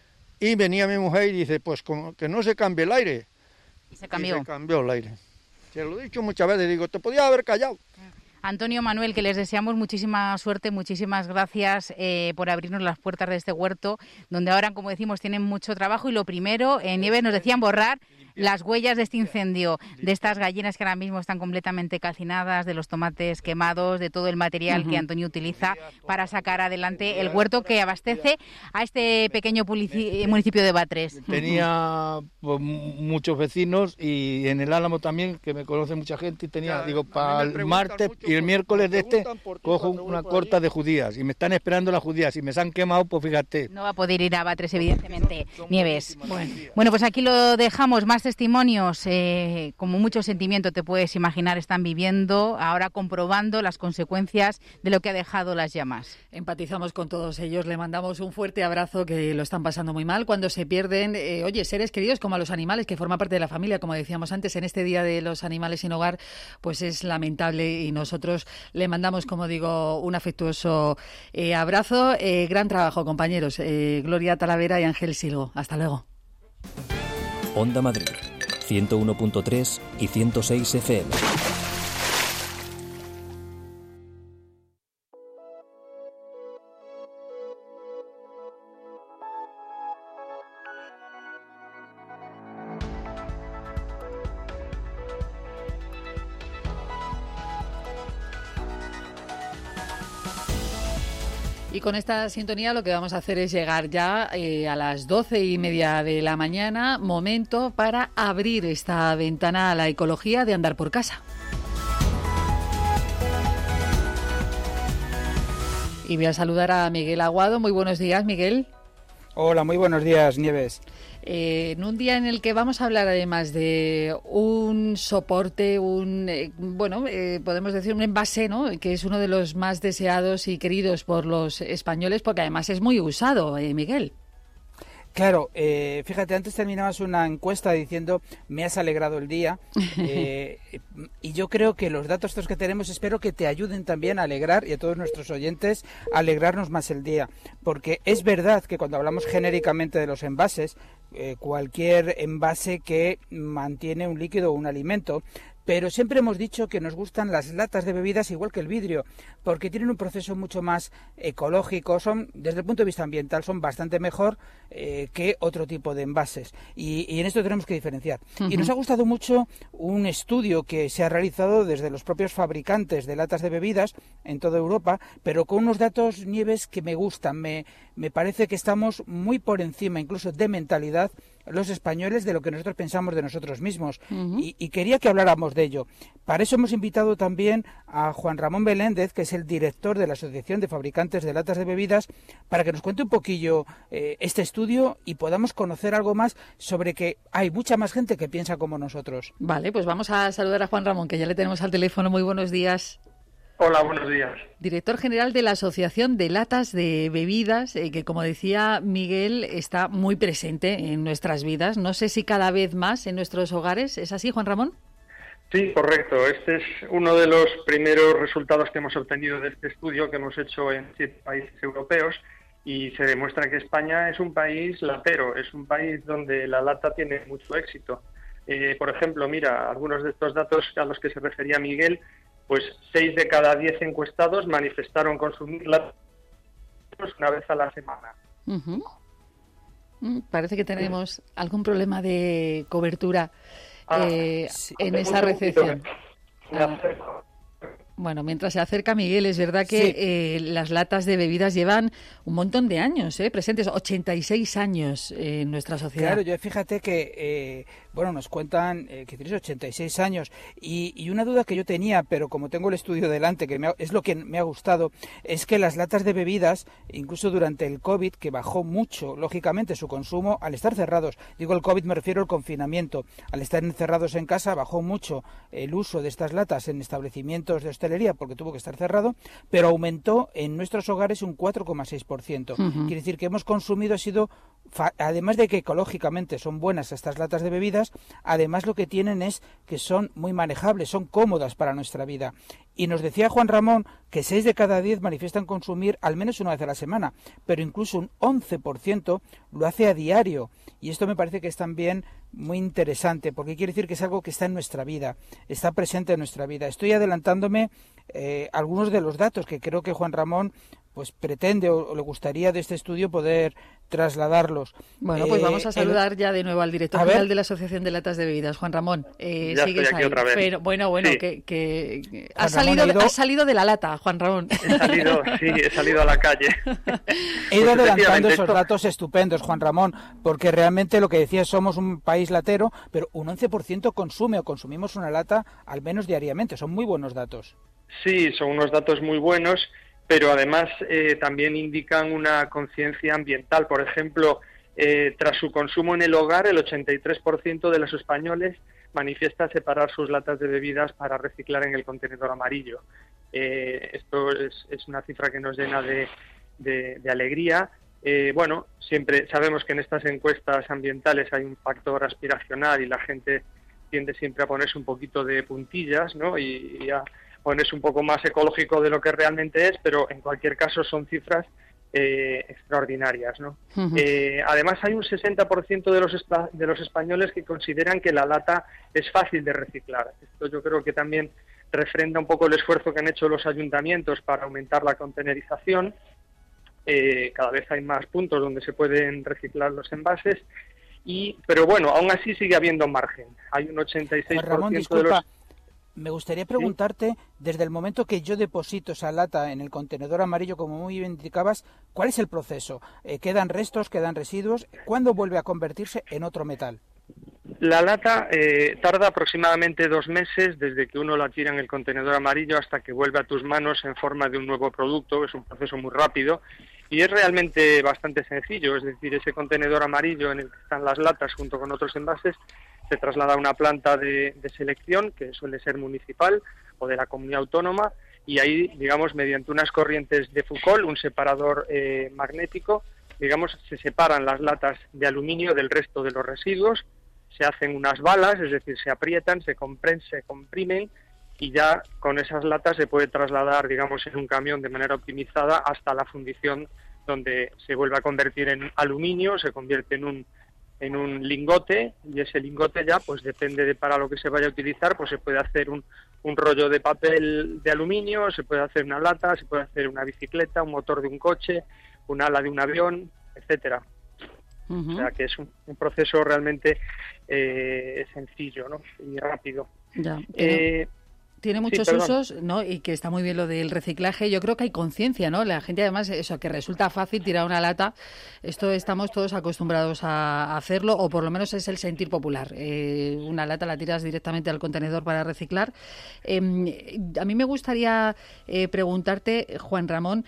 Y venía mi mujer y dice, pues como que no se cambie el aire.
Y se cambió.
Y se cambió el aire. Se lo he dicho muchas veces, digo, te podía haber callado.
Antonio, Manuel, que les deseamos muchísima suerte, muchísimas gracias eh, por abrirnos las puertas de este huerto, donde ahora, como decimos, tienen mucho trabajo y lo primero, en Nieves nos decían borrar las huellas de este incendio, de estas gallinas que ahora mismo están completamente calcinadas, de los tomates quemados, de todo el material uh-huh. que Antonio utiliza para sacar adelante el huerto que abastece a este pequeño municipio de Batres.
Tenía pues, muchos vecinos y en el Álamo también, que me conoce mucha gente, y tenía, digo, para el martes y el miércoles de este, cojo una corta de judías y me están esperando las judías y me se han quemado, pues fíjate.
No va a poder ir a Batres, evidentemente, Nieves. Bueno, bueno pues aquí lo dejamos, más testimonios, eh, como mucho sentimiento te puedes imaginar, están viviendo, ahora comprobando las consecuencias de lo que ha dejado las llamas.
Empatizamos con todos ellos, le mandamos un fuerte abrazo, que lo están pasando muy mal cuando se pierden, eh, oye, seres queridos como a los animales, que forman parte de la familia, como decíamos antes, en este Día de los Animales sin Hogar, pues es lamentable y nosotros le mandamos, como digo, un afectuoso eh, abrazo. Eh, gran trabajo, compañeros. Eh, Gloria Talavera y Ángel Silgo. Hasta luego.
Onda Madrid, ciento uno punto tres y ciento seis F M.
Y con esta sintonía lo que vamos a hacer es llegar ya eh, a las doce y media de la mañana, momento para abrir esta ventana a la ecología de andar por casa. Y voy a saludar a Miguel Aguado. Muy buenos días, Miguel.
Hola, muy buenos días, Nieves.
Eh, en un día en el que vamos a hablar además de un soporte, un eh, bueno, eh, podemos decir un envase, ¿no? Que es uno de los más deseados y queridos por los españoles, porque además es muy usado, eh, Miguel.
Claro, eh, fíjate, antes terminabas una encuesta diciendo me has alegrado el día eh, y yo creo que los datos estos que tenemos espero que te ayuden también a alegrar y a todos nuestros oyentes a alegrarnos más el día, porque es verdad que cuando hablamos genéricamente de los envases, eh, cualquier envase que mantiene un líquido o un alimento, pero siempre hemos dicho que nos gustan las latas de bebidas igual que el vidrio, porque tienen un proceso mucho más ecológico, son, desde el punto de vista ambiental, son bastante mejor eh, que otro tipo de envases. Y, y en esto tenemos que diferenciar. Uh-huh. Y nos ha gustado mucho un estudio que se ha realizado desde los propios fabricantes de latas de bebidas en toda Europa, pero con unos datos, Nieves, que me gustan. Me, me parece que estamos muy por encima, incluso de mentalidad, los españoles, de lo que nosotros pensamos de nosotros mismos. Uh-huh. y, y quería que habláramos de ello. Para eso hemos invitado también a Juan Ramón Beléndez, que es el director de la Asociación de Fabricantes de Latas de Bebidas, para que nos cuente un poquillo eh, este estudio y podamos conocer algo más sobre que hay mucha más gente que piensa como nosotros.
Vale, pues vamos a saludar a Juan Ramón, que ya le tenemos al teléfono. Muy buenos días.
Hola, buenos días.
Director general de la Asociación de Latas de Bebidas, eh, que como decía Miguel, está muy presente en nuestras vidas. No sé si cada vez más en nuestros hogares. ¿Es así, Juan Ramón?
Sí, correcto. Este es uno de los primeros resultados que hemos obtenido de este estudio que hemos hecho en siete países europeos y se demuestra que España es un país latero, es un país donde la lata tiene mucho éxito. Eh, por ejemplo, mira, algunos de estos datos a los que se refería Miguel, pues seis de cada diez encuestados manifestaron consumir latas una vez a la semana.
Uh-huh. Mm, parece que tenemos sí. algún problema de cobertura ah, eh, sí. en esa recepción. Ah. Bueno, mientras se acerca Miguel, es verdad que sí. eh, las latas de bebidas llevan un montón de años, eh, presentes, ochenta y seis años eh, en nuestra sociedad.
Claro, yo fíjate que, eh, bueno, nos cuentan eh, que tienes ochenta y seis años y, y una duda que yo tenía, pero como tengo el estudio delante, que me ha, es lo que me ha gustado, es que las latas de bebidas, incluso durante el COVID, que bajó mucho, lógicamente, su consumo al estar cerrados, digo el COVID me refiero al confinamiento, al estar encerrados en casa bajó mucho el uso de estas latas en establecimientos de hostelería, porque tuvo que estar cerrado, pero aumentó en nuestros hogares un cuatro coma seis por ciento. Uh-huh. Quiere decir que hemos consumido, ha sido, además de que ecológicamente son buenas estas latas de bebidas, además lo que tienen es que son muy manejables, son cómodas para nuestra vida. Y nos decía Juan Ramón que seis de cada diez manifiestan consumir al menos una vez a la semana, pero incluso un once por ciento lo hace a diario. Y esto me parece que es también muy interesante, porque quiere decir que es algo que está en nuestra vida, está presente en nuestra vida. Estoy adelantándome eh, algunos de los datos que creo que Juan Ramón pues pretende o, o le gustaría de este estudio poder trasladarlos.
Bueno, pues eh, vamos a saludar el... ya de nuevo al director general de la Asociación de Latas de Bebidas, Juan Ramón. Eh,
ya sigues estoy aquí ahí. Otra vez.
Pero, bueno, bueno, sí. que, que has salido, ido... has salido de la lata, Juan Ramón.
He salido, sí, he salido a la calle.
He ido pues adelantando esos esto... datos estupendos, Juan Ramón, porque realmente lo que decías, somos un país latero, pero un once por ciento consume o consumimos una lata al menos diariamente. Son muy buenos datos.
Sí, son unos datos muy buenos, pero además eh, también indican una conciencia ambiental. Por ejemplo, eh, tras su consumo en el hogar, el ochenta y tres por ciento de los españoles manifiesta separar sus latas de bebidas para reciclar en el contenedor amarillo. Eh, esto es, es una cifra que nos llena de, de, de alegría. Eh, bueno, siempre sabemos que en estas encuestas ambientales hay un factor aspiracional y la gente tiende siempre a ponerse un poquito de puntillas, ¿no? Y, y a ponerse un poco más ecológico de lo que realmente es, pero en cualquier caso son cifras eh, extraordinarias, ¿no? Uh-huh. Eh, además hay un sesenta por ciento de los espa- de los españoles que consideran que la lata es fácil de reciclar. Esto yo creo que también refrenda un poco el esfuerzo que han hecho los ayuntamientos para aumentar la contenerización. Eh, cada vez hay más puntos donde se pueden reciclar los envases, y pero bueno, aún así sigue habiendo margen. Hay un ochenta y seis por ciento
Ramón,
de los...
Me gustaría preguntarte, ¿sí? Desde el momento que yo deposito esa lata en el contenedor amarillo, como muy bien indicabas, ¿cuál es el proceso? Eh, ¿Quedan restos, quedan residuos? ¿Cuándo vuelve a convertirse en otro metal?
La lata eh, tarda aproximadamente dos meses desde que uno la tira en el contenedor amarillo hasta que vuelve a tus manos en forma de un nuevo producto. Es un proceso muy rápido y es realmente bastante sencillo. Es decir, ese contenedor amarillo en el que están las latas junto con otros envases se traslada a una planta de, de selección, que suele ser municipal o de la comunidad autónoma, y ahí, digamos, mediante unas corrientes de Foucault, un separador eh, magnético, digamos, se separan las latas de aluminio del resto de los residuos, se hacen unas balas, es decir, se aprietan, se comprimen, se comprimen, y ya con esas latas se puede trasladar, digamos, en un camión de manera optimizada hasta la fundición, donde se vuelve a convertir en aluminio, se convierte en un en un lingote, y ese lingote ya, pues depende de para lo que se vaya a utilizar, pues se puede hacer un, un rollo de papel de aluminio, se puede hacer una lata, se puede hacer una bicicleta, un motor de un coche, un ala de un avión, etcétera. Uh-huh. O sea que es un, un proceso realmente eh, sencillo, ¿no? Y rápido.
Ya.
Eh,
Tiene muchos
sí,
usos, ¿no? Y que está muy bien lo del reciclaje. Yo creo que hay conciencia, ¿no? La gente, además, eso, que resulta fácil tirar una lata. Esto estamos todos acostumbrados a hacerlo, o por lo menos es el sentir popular. Eh, una lata la tiras directamente al contenedor para reciclar. Eh, a mí me gustaría eh, preguntarte, Juan Ramón,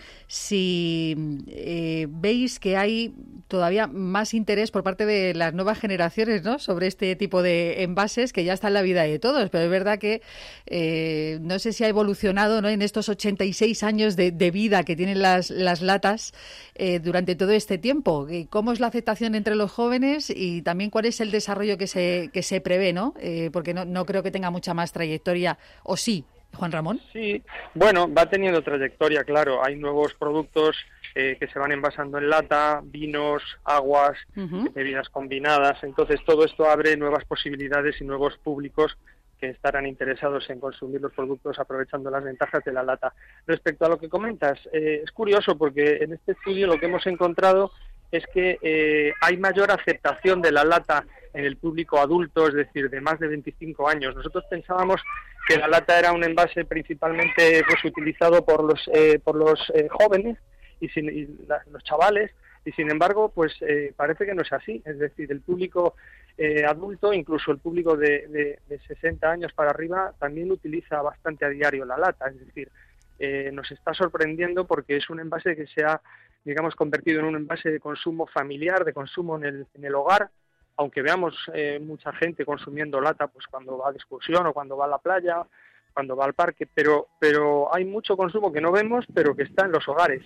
si eh, veis que hay todavía más interés por parte de las nuevas generaciones, ¿no? Sobre este tipo de envases que ya está en la vida de todos. Pero es verdad que eh, Eh, no sé si ha evolucionado, ¿no? En estos ochenta y seis años de, de vida que tienen las, las latas eh, durante todo este tiempo. ¿Cómo es la aceptación entre los jóvenes y también cuál es el desarrollo que se, que se prevé, ¿no? Eh, porque no, no creo que tenga mucha más trayectoria, ¿o sí, Juan Ramón?
Sí, bueno, va teniendo trayectoria, claro. Hay nuevos productos eh, que se van envasando en lata, vinos, aguas, uh-huh. bebidas combinadas. Entonces todo esto abre nuevas posibilidades y nuevos públicos que estarán interesados en consumir los productos aprovechando las ventajas de la lata. Respecto a lo que comentas, eh, es curioso porque en este estudio lo que hemos encontrado es que eh, hay mayor aceptación de la lata en el público adulto, es decir, de más de veinticinco años. Nosotros pensábamos que la lata era un envase principalmente pues utilizado por los eh, por los eh, jóvenes y, sin, y la, los chavales, y sin embargo, pues eh, parece que no es así. Es decir, el público eh, adulto, incluso el público de, de, de sesenta años para arriba, también utiliza bastante a diario la lata. Es decir, eh, nos está sorprendiendo porque es un envase que se ha, digamos, convertido en un envase de consumo familiar, de consumo en el, en el hogar, aunque veamos eh, mucha gente consumiendo lata pues cuando va de excursión o cuando va a la playa, cuando va al parque, pero, pero hay mucho consumo que no vemos, pero que está en los hogares.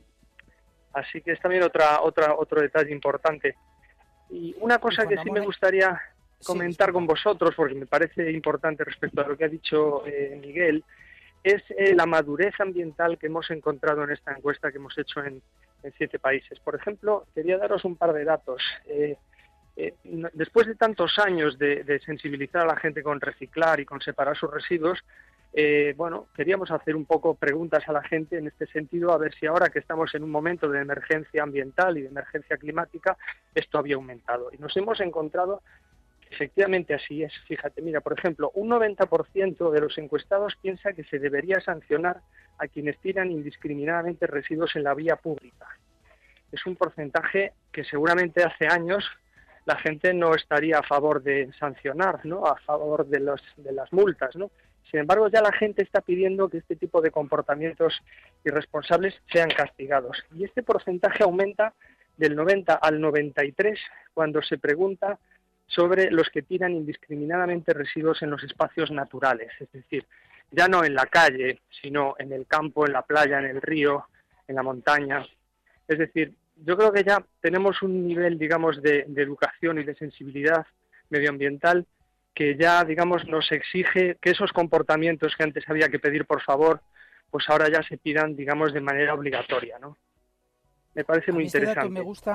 Así que es también otra, otra, otro detalle importante. Y una cosa que sí me gustaría comentar con vosotros, porque me parece importante respecto a lo que ha dicho eh, Miguel, es eh, la madurez ambiental que hemos encontrado en esta encuesta que hemos hecho en, en siete países. Por ejemplo, quería daros un par de datos. Eh, eh, después de tantos años de, de sensibilizar a la gente con reciclar y con separar sus residuos, Eh, bueno, queríamos hacer un poco preguntas a la gente en este sentido, a ver si ahora que estamos en un momento de emergencia ambiental y de emergencia climática, esto había aumentado. Y nos hemos encontrado que efectivamente así es. Fíjate, mira, por ejemplo, un noventa por ciento de los encuestados piensa que se debería sancionar a quienes tiran indiscriminadamente residuos en la vía pública. Es un porcentaje que seguramente hace años la gente no estaría a favor de sancionar, ¿no? A favor de, los, de las multas, ¿no? Sin embargo, ya la gente está pidiendo que este tipo de comportamientos irresponsables sean castigados. Y este porcentaje aumenta del noventa al noventa y tres cuando se pregunta sobre los que tiran indiscriminadamente residuos en los espacios naturales. Es decir, ya no en la calle, sino en el campo, en la playa, en el río, en la montaña. Es decir, yo creo que ya tenemos un nivel, digamos, de, de educación y de sensibilidad medioambiental que ya, digamos, nos exige que esos comportamientos que antes había que pedir por favor, pues ahora ya se pidan, digamos, de manera obligatoria, ¿no? Me parece muy
este
interesante.
Dato me gusta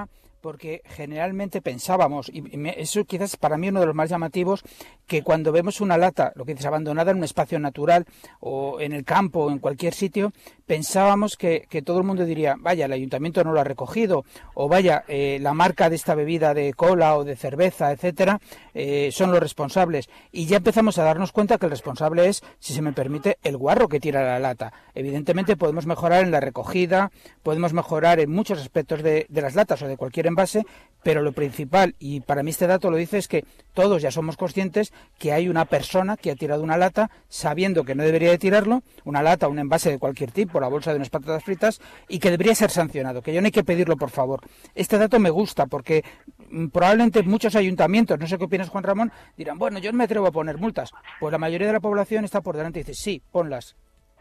porque generalmente pensábamos, y me, eso quizás para mí uno de los más llamativos, que cuando vemos una lata, lo que dices, abandonada en un espacio natural o en el campo o en cualquier sitio, pensábamos que, que todo el mundo diría, vaya, el ayuntamiento no lo ha recogido, o vaya, eh, la marca de esta bebida de cola o de cerveza, etcétera, eh, son los responsables. Y ya empezamos a darnos cuenta que el responsable es, si se me permite, el guarro que tira la lata. Evidentemente podemos mejorar en la recogida, podemos mejorar en muchos aspectos de, de las latas o de cualquier envase, pero lo principal, y para mí este dato lo dice, es que todos ya somos conscientes que hay una persona que ha tirado una lata sabiendo que no debería de tirarlo, una lata, un envase de cualquier tipo, la bolsa de unas patatas fritas, y que debería ser sancionado, que ya no hay que pedirlo, por favor. Este dato me gusta porque mm, probablemente muchos ayuntamientos, no sé qué opinas, Juan Ramón, dirán, bueno, yo no me atrevo a poner multas. Pues la mayoría de la población está por delante y dice, sí, ponlas.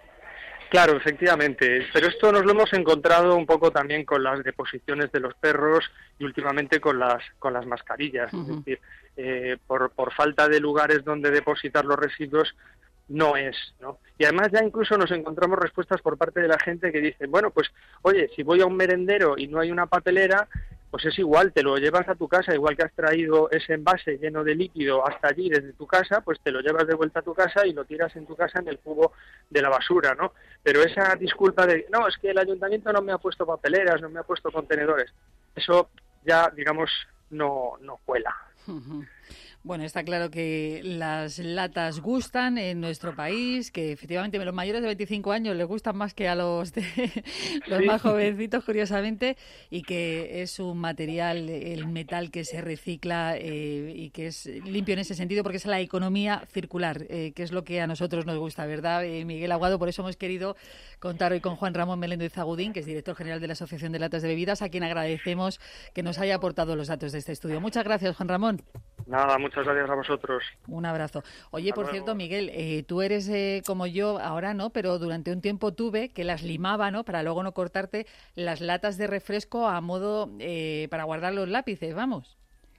Claro, efectivamente, pero esto nos lo hemos encontrado un poco también con las deposiciones de los perros y últimamente con las con las mascarillas. Uh-huh. Es decir, eh, por, por falta de lugares donde depositar los residuos no es, ¿no? Y además ya incluso nos encontramos respuestas por parte de la gente que dice, bueno, pues, oye, si voy a un merendero y no hay una papelera, pues es igual, te lo llevas a tu casa, igual que has traído ese envase lleno de líquido hasta allí desde tu casa, pues te lo llevas de vuelta a tu casa y lo tiras en tu casa en el cubo de la basura, ¿no? Pero esa disculpa de, no, es que el ayuntamiento no me ha puesto papeleras, no me ha puesto contenedores, eso ya, digamos, no, no cuela.
Uh-huh. Bueno, está claro que las latas gustan en nuestro país, que efectivamente a los mayores de veinticinco años les gustan más que a los de, los sí. más jovencitos, curiosamente, y que es un material, el metal, que se recicla eh, y que es limpio en ese sentido, porque es la economía circular, eh, que es lo que a nosotros nos gusta, ¿verdad, eh, Miguel Aguado? Por eso hemos querido contar hoy con Juan Ramón Meléndez Agudín, que es director general de la Asociación de Latas de Bebidas, a quien agradecemos que nos haya aportado los datos de este estudio. Muchas gracias, Juan Ramón.
Nada, muchas gracias a vosotros.
Un abrazo. Oye,
Hasta
por
luego.
cierto, Miguel, eh, tú eres eh, como yo, ahora no, pero durante un tiempo tuve que las limaba, ¿no? Para luego no cortarte las latas de refresco a modo eh, para guardar los lápices, vamos.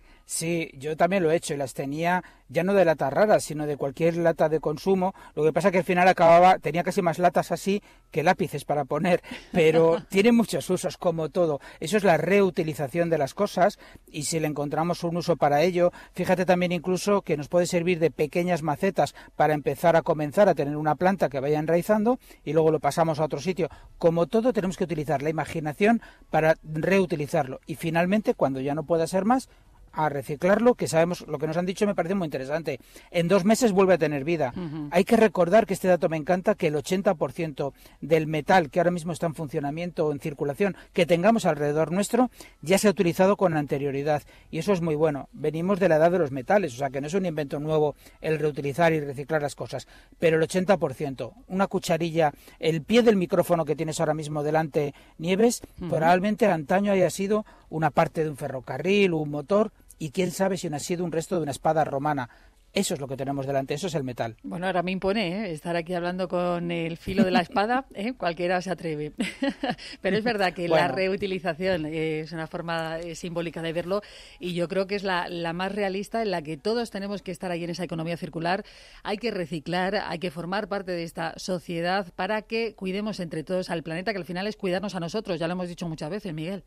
Sí, yo también lo he hecho y las tenía ya no de latas raras, sino de cualquier lata de consumo. Lo que pasa es que al final acababa, tenía casi más latas así que lápices para poner, pero tiene muchos usos, como todo. Eso es la reutilización de las cosas y si le encontramos un uso para ello, fíjate también incluso que nos puede servir de pequeñas macetas para empezar a comenzar a tener una planta que vaya enraizando y luego lo pasamos a otro sitio. Como todo, tenemos que utilizar la imaginación para reutilizarlo y finalmente, cuando ya no pueda ser más, a reciclarlo, que sabemos, lo que nos han dicho me parece muy interesante. En dos meses vuelve a tener vida. Uh-huh. Hay que recordar que este dato me encanta, que el ochenta por ciento del metal que ahora mismo está en funcionamiento o en circulación, que tengamos alrededor nuestro, ya se ha utilizado con anterioridad. Y eso es muy bueno. Venimos de la edad de los metales, o sea que no es un invento nuevo el reutilizar y reciclar las cosas. Pero el ochenta por ciento, una cucharilla, el pie del micrófono que tienes ahora mismo delante, Nieves, uh-huh. probablemente antaño haya sido una parte de un ferrocarril o un motor, y quién sabe si no ha sido un resto de una espada romana. Eso es lo que tenemos delante, eso es el metal.
Bueno, ahora me impone ¿eh? estar aquí hablando con el filo de la espada, ¿eh? Cualquiera se atreve. Pero es verdad que bueno. la reutilización eh, es una forma eh, simbólica de verlo y yo creo que es la, la más realista, en la que todos tenemos que estar ahí en esa economía circular. Hay que reciclar, hay que formar parte de esta sociedad para que cuidemos entre todos al planeta, que al final es cuidarnos a nosotros, ya lo hemos dicho muchas veces, Miguel.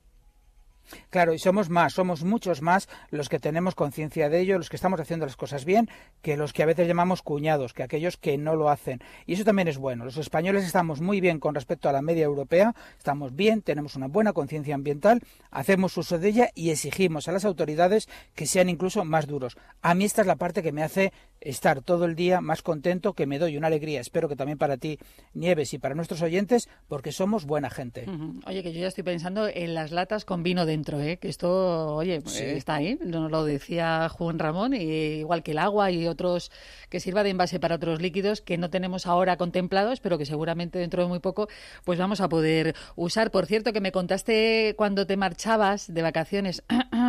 Claro, y somos más, somos muchos más los que tenemos conciencia de ello, los que estamos haciendo las cosas bien, que los que a veces llamamos cuñados, que aquellos que no lo hacen. Y eso también es bueno. Los españoles estamos muy bien con respecto a la media europea, estamos bien, tenemos una buena conciencia ambiental, hacemos uso de ella y exigimos a las autoridades que sean incluso más duros. A mí esta es la parte que me hace estar todo el día más contento, que me doy una alegría, espero que también para ti, Nieves, y para nuestros oyentes, porque somos buena gente.
Uh-huh. Oye, que yo ya estoy pensando en las latas con vino de dentro, ¿eh? Que esto, oye, sí. está ahí, nos lo decía Juan Ramón, y igual que el agua y otros, que sirva de envase para otros líquidos que no tenemos ahora contemplados, pero que seguramente dentro de muy poco pues vamos a poder usar. Por cierto, que me contaste cuando te marchabas de vacaciones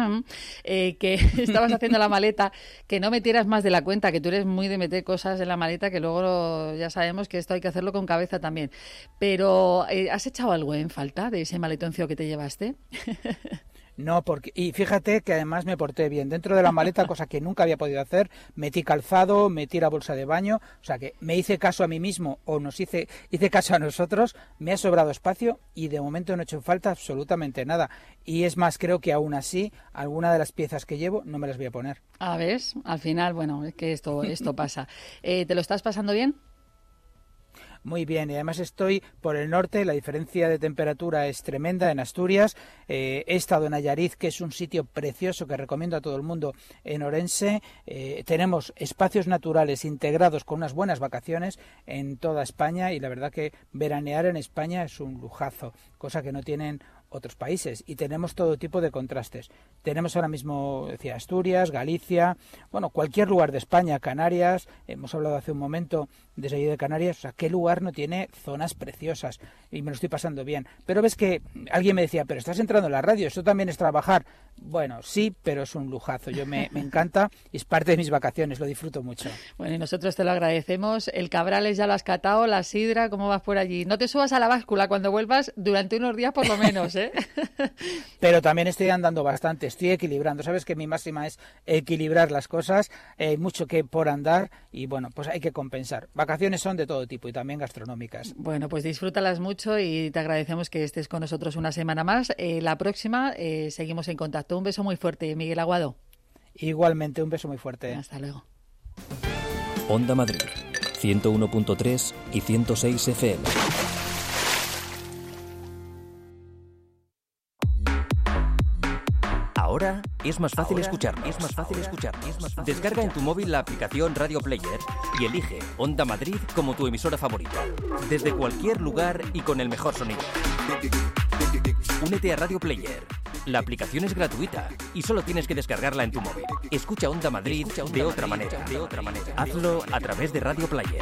eh, que estabas haciendo la maleta, que no metieras más de la cuenta, que tú eres muy de meter cosas en la maleta, que luego ya sabemos que esto hay que hacerlo con cabeza también. Pero, eh, ¿has echado algo en falta de ese maletoncio que te llevaste?
No, porque y fíjate que además me porté bien. Dentro de la maleta, cosa que nunca había podido hacer, metí calzado, metí la bolsa de baño, o sea que me hice caso a mí mismo o nos hice, hice caso a nosotros, me ha sobrado espacio y de momento no he hecho en falta absolutamente nada. Y es más, creo que aún así, alguna de las piezas que llevo no me las voy a poner.
A ver, al final, bueno, es que esto, esto pasa. Eh, ¿Te lo estás pasando bien?
Muy bien, y además estoy por el norte, la diferencia de temperatura es tremenda en Asturias. Eh, he estado en Allariz, que es un sitio precioso que recomiendo a todo el mundo en Orense. Eh, tenemos espacios naturales integrados con unas buenas vacaciones en toda España y la verdad que veranear en España es un lujazo, cosa que no tienen otros países, y tenemos todo tipo de contrastes. Tenemos ahora mismo, decía, Asturias, Galicia, bueno, cualquier lugar de España, Canarias, hemos hablado hace un momento desde allí de Canarias, o sea, ¿qué lugar no tiene zonas preciosas? Y me lo estoy pasando bien. Pero ves que alguien me decía, pero estás entrando en la radio, eso también es trabajar. Bueno, sí, pero es un lujazo, yo me, me encanta y es parte de mis vacaciones, lo disfruto mucho.
Bueno, y nosotros te lo agradecemos. El Cabrales ya lo has catado, la sidra, ¿cómo vas por allí? No te subas a la báscula cuando vuelvas durante unos días por lo menos, ¿eh?
Pero también estoy andando bastante, estoy equilibrando. Sabes que mi máxima es equilibrar las cosas, hay eh, mucho que por andar y bueno, pues hay que compensar. Vacaciones son de todo tipo y también gastronómicas.
Bueno, pues disfrútalas mucho y te agradecemos que estés con nosotros una semana más. Eh, la próxima eh, seguimos en contacto. Un beso muy fuerte, Miguel Aguado.
Igualmente, un beso muy fuerte.
Hasta luego.
Onda Madrid, ciento uno punto tres y ciento seis F M. Ahora es más fácil escucharnos. Es más fácil escucharnos. Descarga en tu móvil la aplicación Radio Player y elige Onda Madrid como tu emisora favorita. Desde cualquier lugar y con el mejor sonido. Únete a Radio Player. La aplicación es gratuita y solo tienes que descargarla en tu móvil. Escucha Onda Madrid de otra manera. De otra manera. Hazlo a través de Radio Player.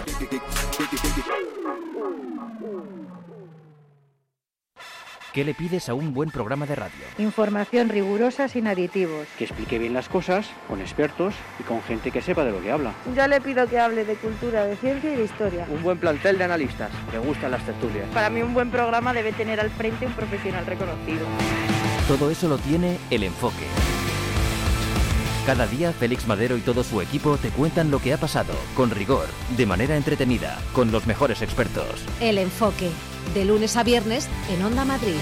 ¿Qué le pides a un buen programa de radio?
Información rigurosa sin aditivos.
Que explique bien las cosas, con expertos y con gente que sepa de lo que habla.
Yo le pido que hable de cultura, de ciencia y de historia.
Un buen plantel de analistas, que gustan las tertulias.
Para mí un buen programa debe tener al frente un profesional reconocido.
Todo eso lo tiene El Enfoque. Cada día Félix Madero y todo su equipo te cuentan lo que ha pasado, con rigor, de manera entretenida, con los mejores expertos.
El Enfoque, de lunes a viernes en Onda Madrid.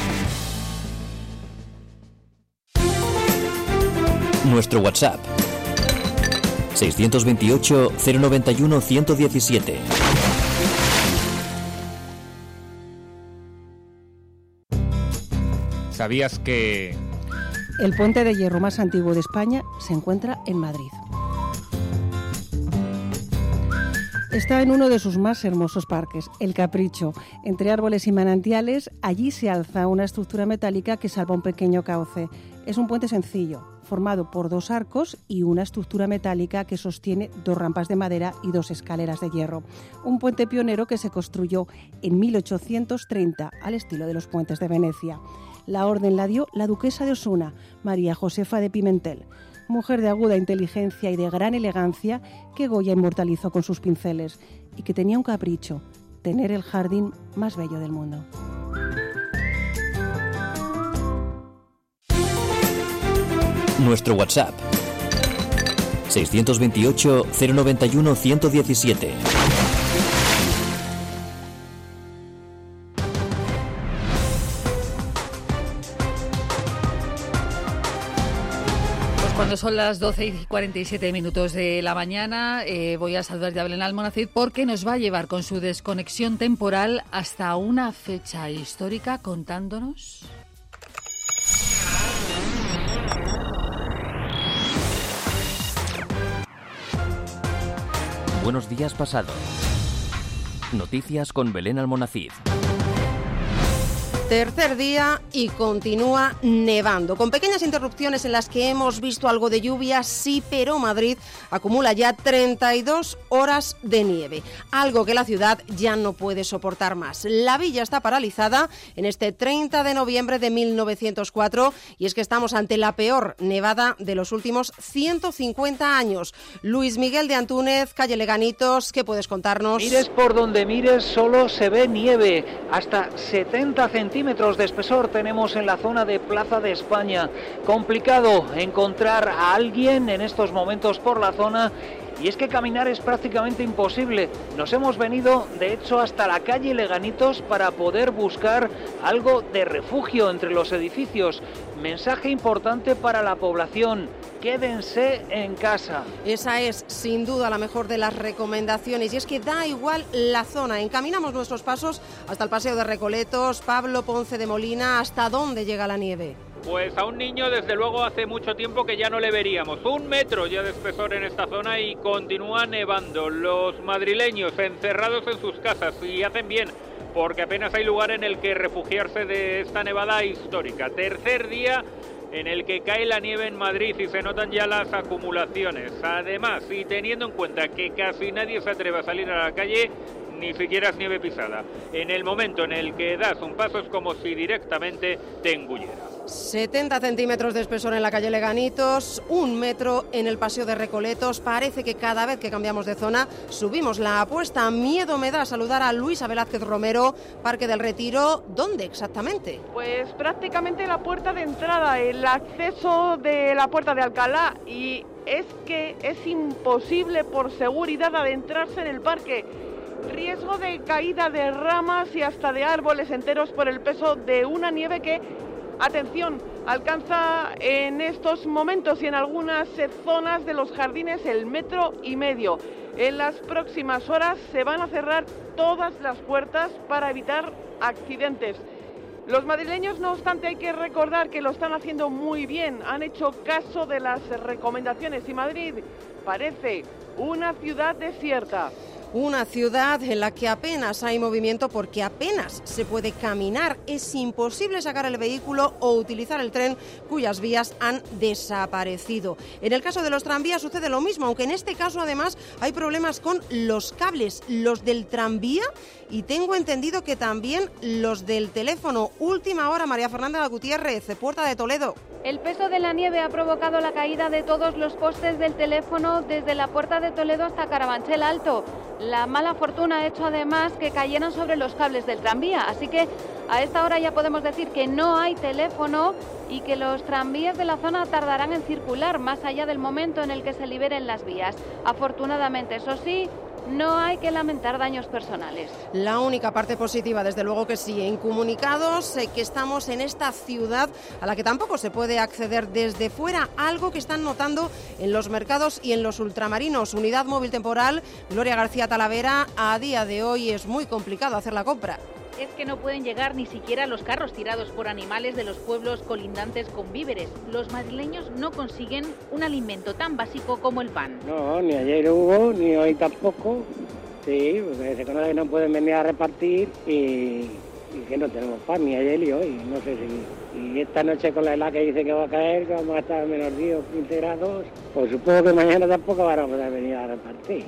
Nuestro WhatsApp seiscientos veintiocho, cero noventa y uno, ciento diecisiete.
¿Sabías que
el puente de hierro más antiguo de España se encuentra en Madrid? Está en uno de sus más hermosos parques, El Capricho. Entre árboles y manantiales, allí se alza una estructura metálica que salva un pequeño cauce. Es un puente sencillo, formado por dos arcos y una estructura metálica que sostiene dos rampas de madera y dos escaleras de hierro. Un puente pionero que se construyó en mil ochocientos treinta, al estilo de los puentes de Venecia. La orden la dio la duquesa de Osuna, María Josefa de Pimentel, mujer de aguda inteligencia y de gran elegancia que Goya inmortalizó con sus pinceles y que tenía un capricho, tener el jardín más bello del mundo.
Nuestro WhatsApp seiscientos veintiocho, cero noventa y uno, ciento diecisiete.
Cuando son las doce y cuarenta y siete minutos de la mañana, eh, voy a saludar ya a Belén Almonacid porque nos va a llevar con su desconexión temporal hasta una fecha histórica contándonos.
Buenos días pasado. Noticias con Belén Almonacid.
Tercer día y continúa nevando, con pequeñas interrupciones en las que hemos visto algo de lluvia, sí, pero Madrid acumula ya treinta y dos horas de nieve, algo que la ciudad ya no puede soportar más. La villa está paralizada en este treinta de noviembre de mil novecientos cuatro y es que estamos ante la peor nevada de los últimos ciento cincuenta años. Luis Miguel de Antúnez, calle Leganitos, ¿qué puedes contarnos?
Mires por donde mires, solo se ve nieve, hasta setenta centímetros
centímetros de espesor tenemos en la zona de Plaza de España. Complicado encontrar a alguien en estos momentos por la zona. Y es que caminar es prácticamente imposible. Nos hemos venido, de hecho, hasta la calle Leganitos para poder buscar algo de refugio entre los edificios. Mensaje importante para la población: quédense en casa.
Esa es, sin duda, la mejor de las recomendaciones. Y es que da igual la zona. Encaminamos nuestros pasos hasta el Paseo de Recoletos. Pablo Ponce de Molina, ¿hasta dónde llega la nieve?
Pues a un niño, desde luego, hace mucho tiempo que ya no le veríamos. Un metro ya de espesor en esta zona y continúa nevando. Los madrileños encerrados en sus casas, y hacen bien, porque apenas hay lugar en el que refugiarse de esta nevada histórica. Tercer día en el que cae la nieve en Madrid y se notan ya las acumulaciones. Además, y teniendo en cuenta que casi nadie se atreve a salir a la calle, ni siquiera es nieve pisada. En el momento en el que das un paso es como si directamente te engullera.
setenta centímetros de espesor en la calle Leganitos, un metro en el Paseo de Recoletos. Parece que cada vez que cambiamos de zona subimos la apuesta. Miedo me da saludar a Luisa Velázquez Romero, Parque del Retiro. ¿Dónde exactamente?
Pues prácticamente la puerta de entrada, el acceso de la puerta de Alcalá. Y es que es imposible por seguridad adentrarse en el parque. Riesgo de caída de ramas y hasta de árboles enteros por el peso de una nieve que, atención, alcanza en estos momentos y en algunas zonas de los jardines el metro y medio. En las próximas horas se van a cerrar todas las puertas para evitar accidentes. Los madrileños, no obstante, hay que recordar que lo están haciendo muy bien. Han hecho caso de las recomendaciones y Madrid parece una ciudad desierta.
Una ciudad en la que apenas hay movimiento porque apenas se puede caminar. Es imposible sacar el vehículo o utilizar el tren, cuyas vías han desaparecido. En el caso de los tranvías sucede lo mismo, aunque en este caso además hay problemas con los cables, los del tranvía, y tengo entendido que también los del teléfono. Última hora, María Fernanda Gutiérrez, Puerta de Toledo.
El peso de la nieve ha provocado la caída de todos los postes del teléfono desde la Puerta de Toledo hasta Carabanchel Alto. La mala fortuna ha hecho además que cayeran sobre los cables del tranvía, así que a esta hora ya podemos decir que no hay teléfono y que los tranvías de la zona tardarán en circular más allá del momento en el que se liberen las vías. Afortunadamente, eso sí, no hay que lamentar daños personales.
La única parte positiva, desde luego que sí, en comunicados, eh, que estamos en esta ciudad a la que tampoco se puede acceder desde fuera, algo que están notando en los mercados y en los ultramarinos. Unidad móvil temporal, Gloria García Talavera, a día de hoy es muy complicado hacer la compra.
Es que no pueden llegar ni siquiera los carros tirados por animales de los pueblos colindantes con víveres. Los madrileños no consiguen un alimento tan básico como el pan.
No, ni ayer hubo, ni hoy tampoco. Sí, porque se conoce que no pueden venir a repartir y, y que no tenemos pan ni ayer ni hoy. No sé si... Y esta noche con la helada que dice que va a caer, que vamos a estar a menos diez o quince grados, pues supongo que mañana tampoco van a poder venir a repartir.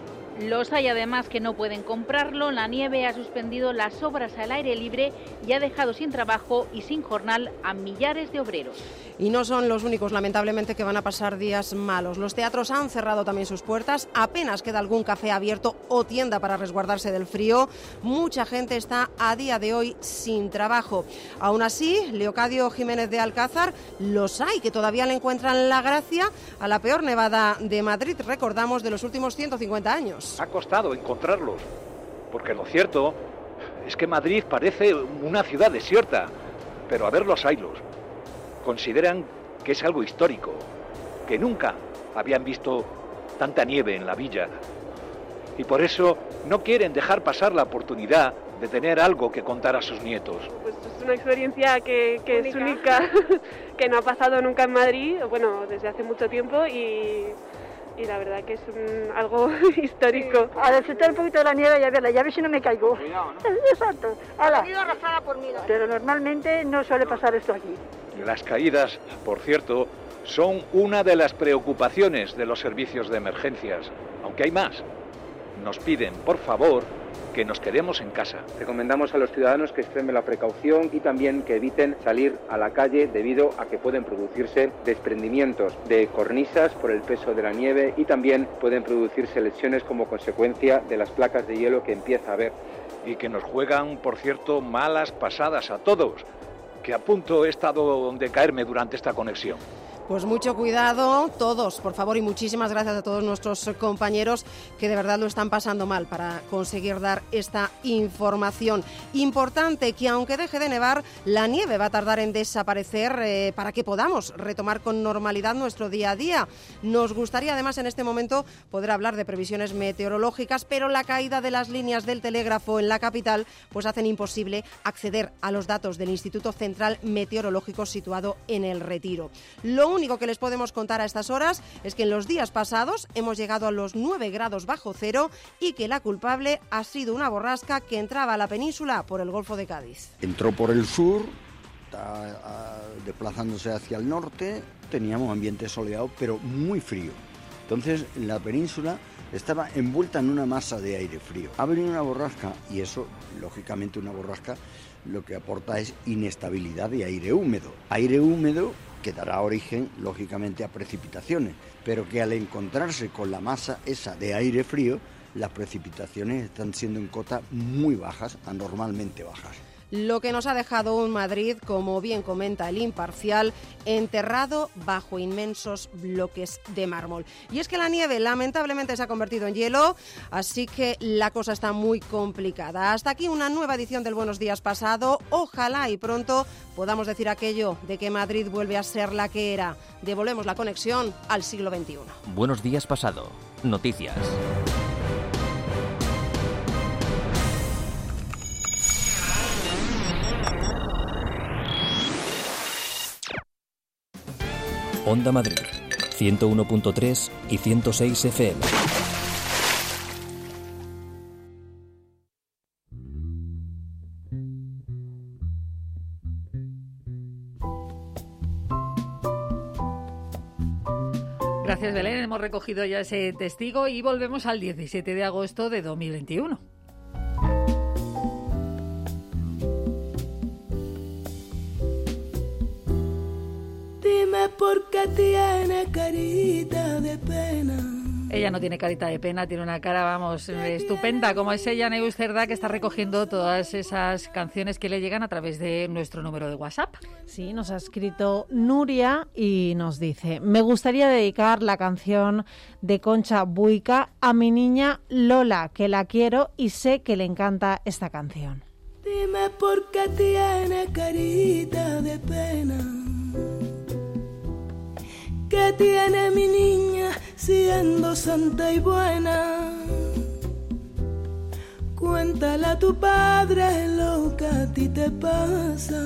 Los hay además que no pueden comprarlo. La nieve ha suspendido las obras al aire libre y ha dejado sin trabajo y sin jornal a millares de obreros.
Y no son los únicos, lamentablemente, que van a pasar días malos. Los teatros han cerrado también sus puertas. Apenas queda algún café abierto o tienda para resguardarse del frío. Mucha gente está a día de hoy sin trabajo. Aún así, Leocadio Jiménez de Alcázar, los hay que todavía le encuentran la gracia a la peor nevada de Madrid, recordamos, de los últimos ciento cincuenta años.
Ha costado encontrarlos, porque lo cierto es que Madrid parece una ciudad desierta, pero a ver los haylos. Consideran que es algo histórico, que nunca habían visto tanta nieve en la villa, y por eso no quieren dejar pasar la oportunidad de tener algo que contar a sus nietos.
Pues es una experiencia que, que es única, que no ha pasado nunca en Madrid, bueno, desde hace mucho tiempo, y... Y la verdad que es un, algo histórico.
Sí. A disfrutar un poquito de la nieve y a verla, ya ver si no me caigo. Cuidado, ¿no? Exacto. Hala. He sido arrastrada por mí. Pero normalmente no suele pasar esto aquí.
Las caídas, por cierto, son una de las preocupaciones de los servicios de emergencias, aunque hay más. nos piden, por favor, que nos quedemos en casa.
Recomendamos a los ciudadanos que extremen la precaución y también que eviten salir a la calle debido a que pueden producirse desprendimientos de cornisas por el peso de la nieve y también pueden producirse lesiones como consecuencia de las placas de hielo que empieza a haber.
Y que nos juegan, por cierto, malas pasadas a todos, que a punto he estado de caerme durante esta conexión.
Pues mucho cuidado todos, por favor, y muchísimas gracias a todos nuestros compañeros que de verdad lo están pasando mal para conseguir dar esta información. Importante que aunque deje de nevar, la nieve va a tardar en desaparecer eh, para que podamos retomar con normalidad nuestro día a día. Nos gustaría además en este momento poder hablar de previsiones meteorológicas, pero la caída de las líneas del telégrafo en la capital pues hacen imposible acceder a los datos del Instituto Central Meteorológico situado en El Retiro. Lo Lo único que les podemos contar a estas horas es que en los días pasados hemos llegado a los nueve grados bajo cero y que la culpable ha sido una borrasca que entraba a la península por el Golfo de Cádiz.
Entró por el sur, a, a, desplazándose hacia el norte, teníamos ambiente soleado pero muy frío. Entonces la península estaba envuelta en una masa de aire frío. Ha venido una borrasca y eso, lógicamente una borrasca, lo que aporta es inestabilidad de aire húmedo. Aire húmedo que dará origen, lógicamente, a precipitaciones, pero que al encontrarse con la masa esa de aire frío, las precipitaciones están siendo en cotas muy bajas, anormalmente bajas.
Lo que nos ha dejado un Madrid, como bien comenta el Imparcial, enterrado bajo inmensos bloques de mármol. Y es que la nieve lamentablemente se ha convertido en hielo, así que la cosa está muy complicada. Hasta aquí una nueva edición del Buenos Días Pasado. Ojalá y pronto podamos decir aquello de que Madrid vuelve a ser la que era. Devolvemos la conexión al siglo veintiuno.
Buenos Días Pasado. Noticias. Onda Madrid, ciento uno punto tres y ciento seis F M.
Gracias, Belén. Hemos recogido ya ese testigo y volvemos al diecisiete de agosto de dos mil veintiuno.
Dime por qué tiene carita de pena.
Ella no tiene carita de pena, tiene una cara, vamos, estupenda, como es ella, Neus Cerdá, que está recogiendo todas esas canciones que le llegan a través de nuestro número de WhatsApp.
Sí, nos ha escrito Nuria y nos dice: me gustaría dedicar la canción de Concha Buica a mi niña Lola, que la quiero y sé que le encanta esta canción.
Dime por qué tiene carita de pena. ¿Qué tiene mi niña siendo santa y buena? Cuéntale a tu padre lo que a ti te pasa.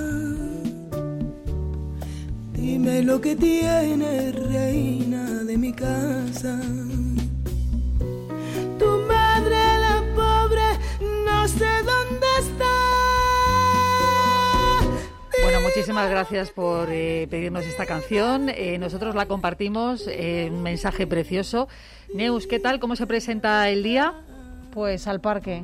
Dime lo que tiene, reina de mi casa. Tu madre, la pobre, no sé dónde está.
Bueno, muchísimas gracias por eh, pedirnos esta canción. Eh, nosotros la compartimos, eh, un mensaje precioso. Neus, ¿qué tal? ¿Cómo se presenta el día?
Pues al parque.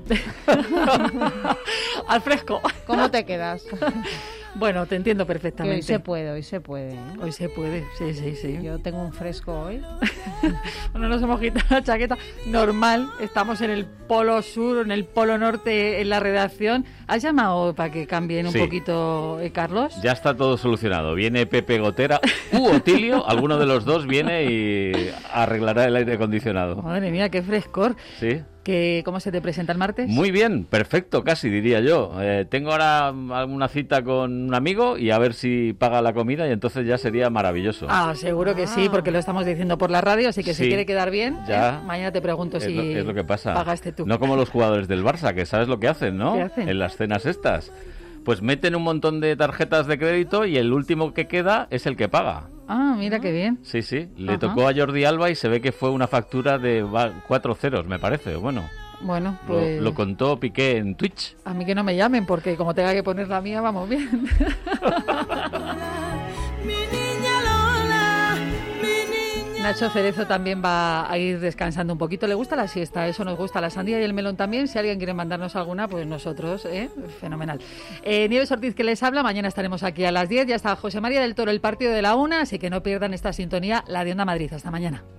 Al fresco.
¿Cómo te quedas?
Bueno, te entiendo perfectamente.
Que hoy se puede, hoy se puede. ¿eh?
Hoy se puede, sí, sí, sí.
Yo tengo un fresco hoy.
Bueno, nos hemos quitado la chaqueta. Normal, estamos en el polo sur, en el polo norte, en la redacción. ¿Has llamado para que cambien un
sí.
poquito, eh, Carlos?
Ya está todo solucionado. Viene Pepe Gotera u Otilio, alguno de los dos viene y arreglará el aire acondicionado.
Madre mía, qué frescor.
Sí.
¿Qué, ¿Cómo se te presenta el martes?
Muy bien, perfecto, casi diría yo. Eh, tengo ahora una cita con un amigo y a ver si paga la comida y entonces ya sería maravilloso.
Ah, seguro que ah. sí, porque lo estamos diciendo por la radio, así que sí. si quiere quedar bien,
ya.
¿eh? Mañana te pregunto
es
si
lo, es lo que pasa.
pagaste tú.
No como los jugadores del Barça, que sabes lo que hacen, ¿no?
¿Qué hacen?
En las cenas estas. Pues meten un montón de tarjetas de crédito y el último que queda es el que paga.
Ah, mira qué bien.
Sí, sí, le
Ajá.
tocó a Jordi Alba y se ve que fue una factura de cuatro ceros, me parece, bueno.
Bueno, pues...
Lo, lo contó Piqué en Twitch.
A mí que no me llamen, porque como tenga que poner la mía, vamos bien. Nacho Cerezo también va a ir descansando un poquito. Le gusta la siesta, eso nos gusta. La sandía y el melón también. Si alguien quiere mandarnos alguna, pues nosotros, ¿eh? Fenomenal. Eh, Nieves Ortiz, que les habla. Mañana estaremos aquí a las diez. Ya está José María del Toro, el partido de la una. Así que no pierdan esta sintonía, la de Onda Madrid. Hasta mañana.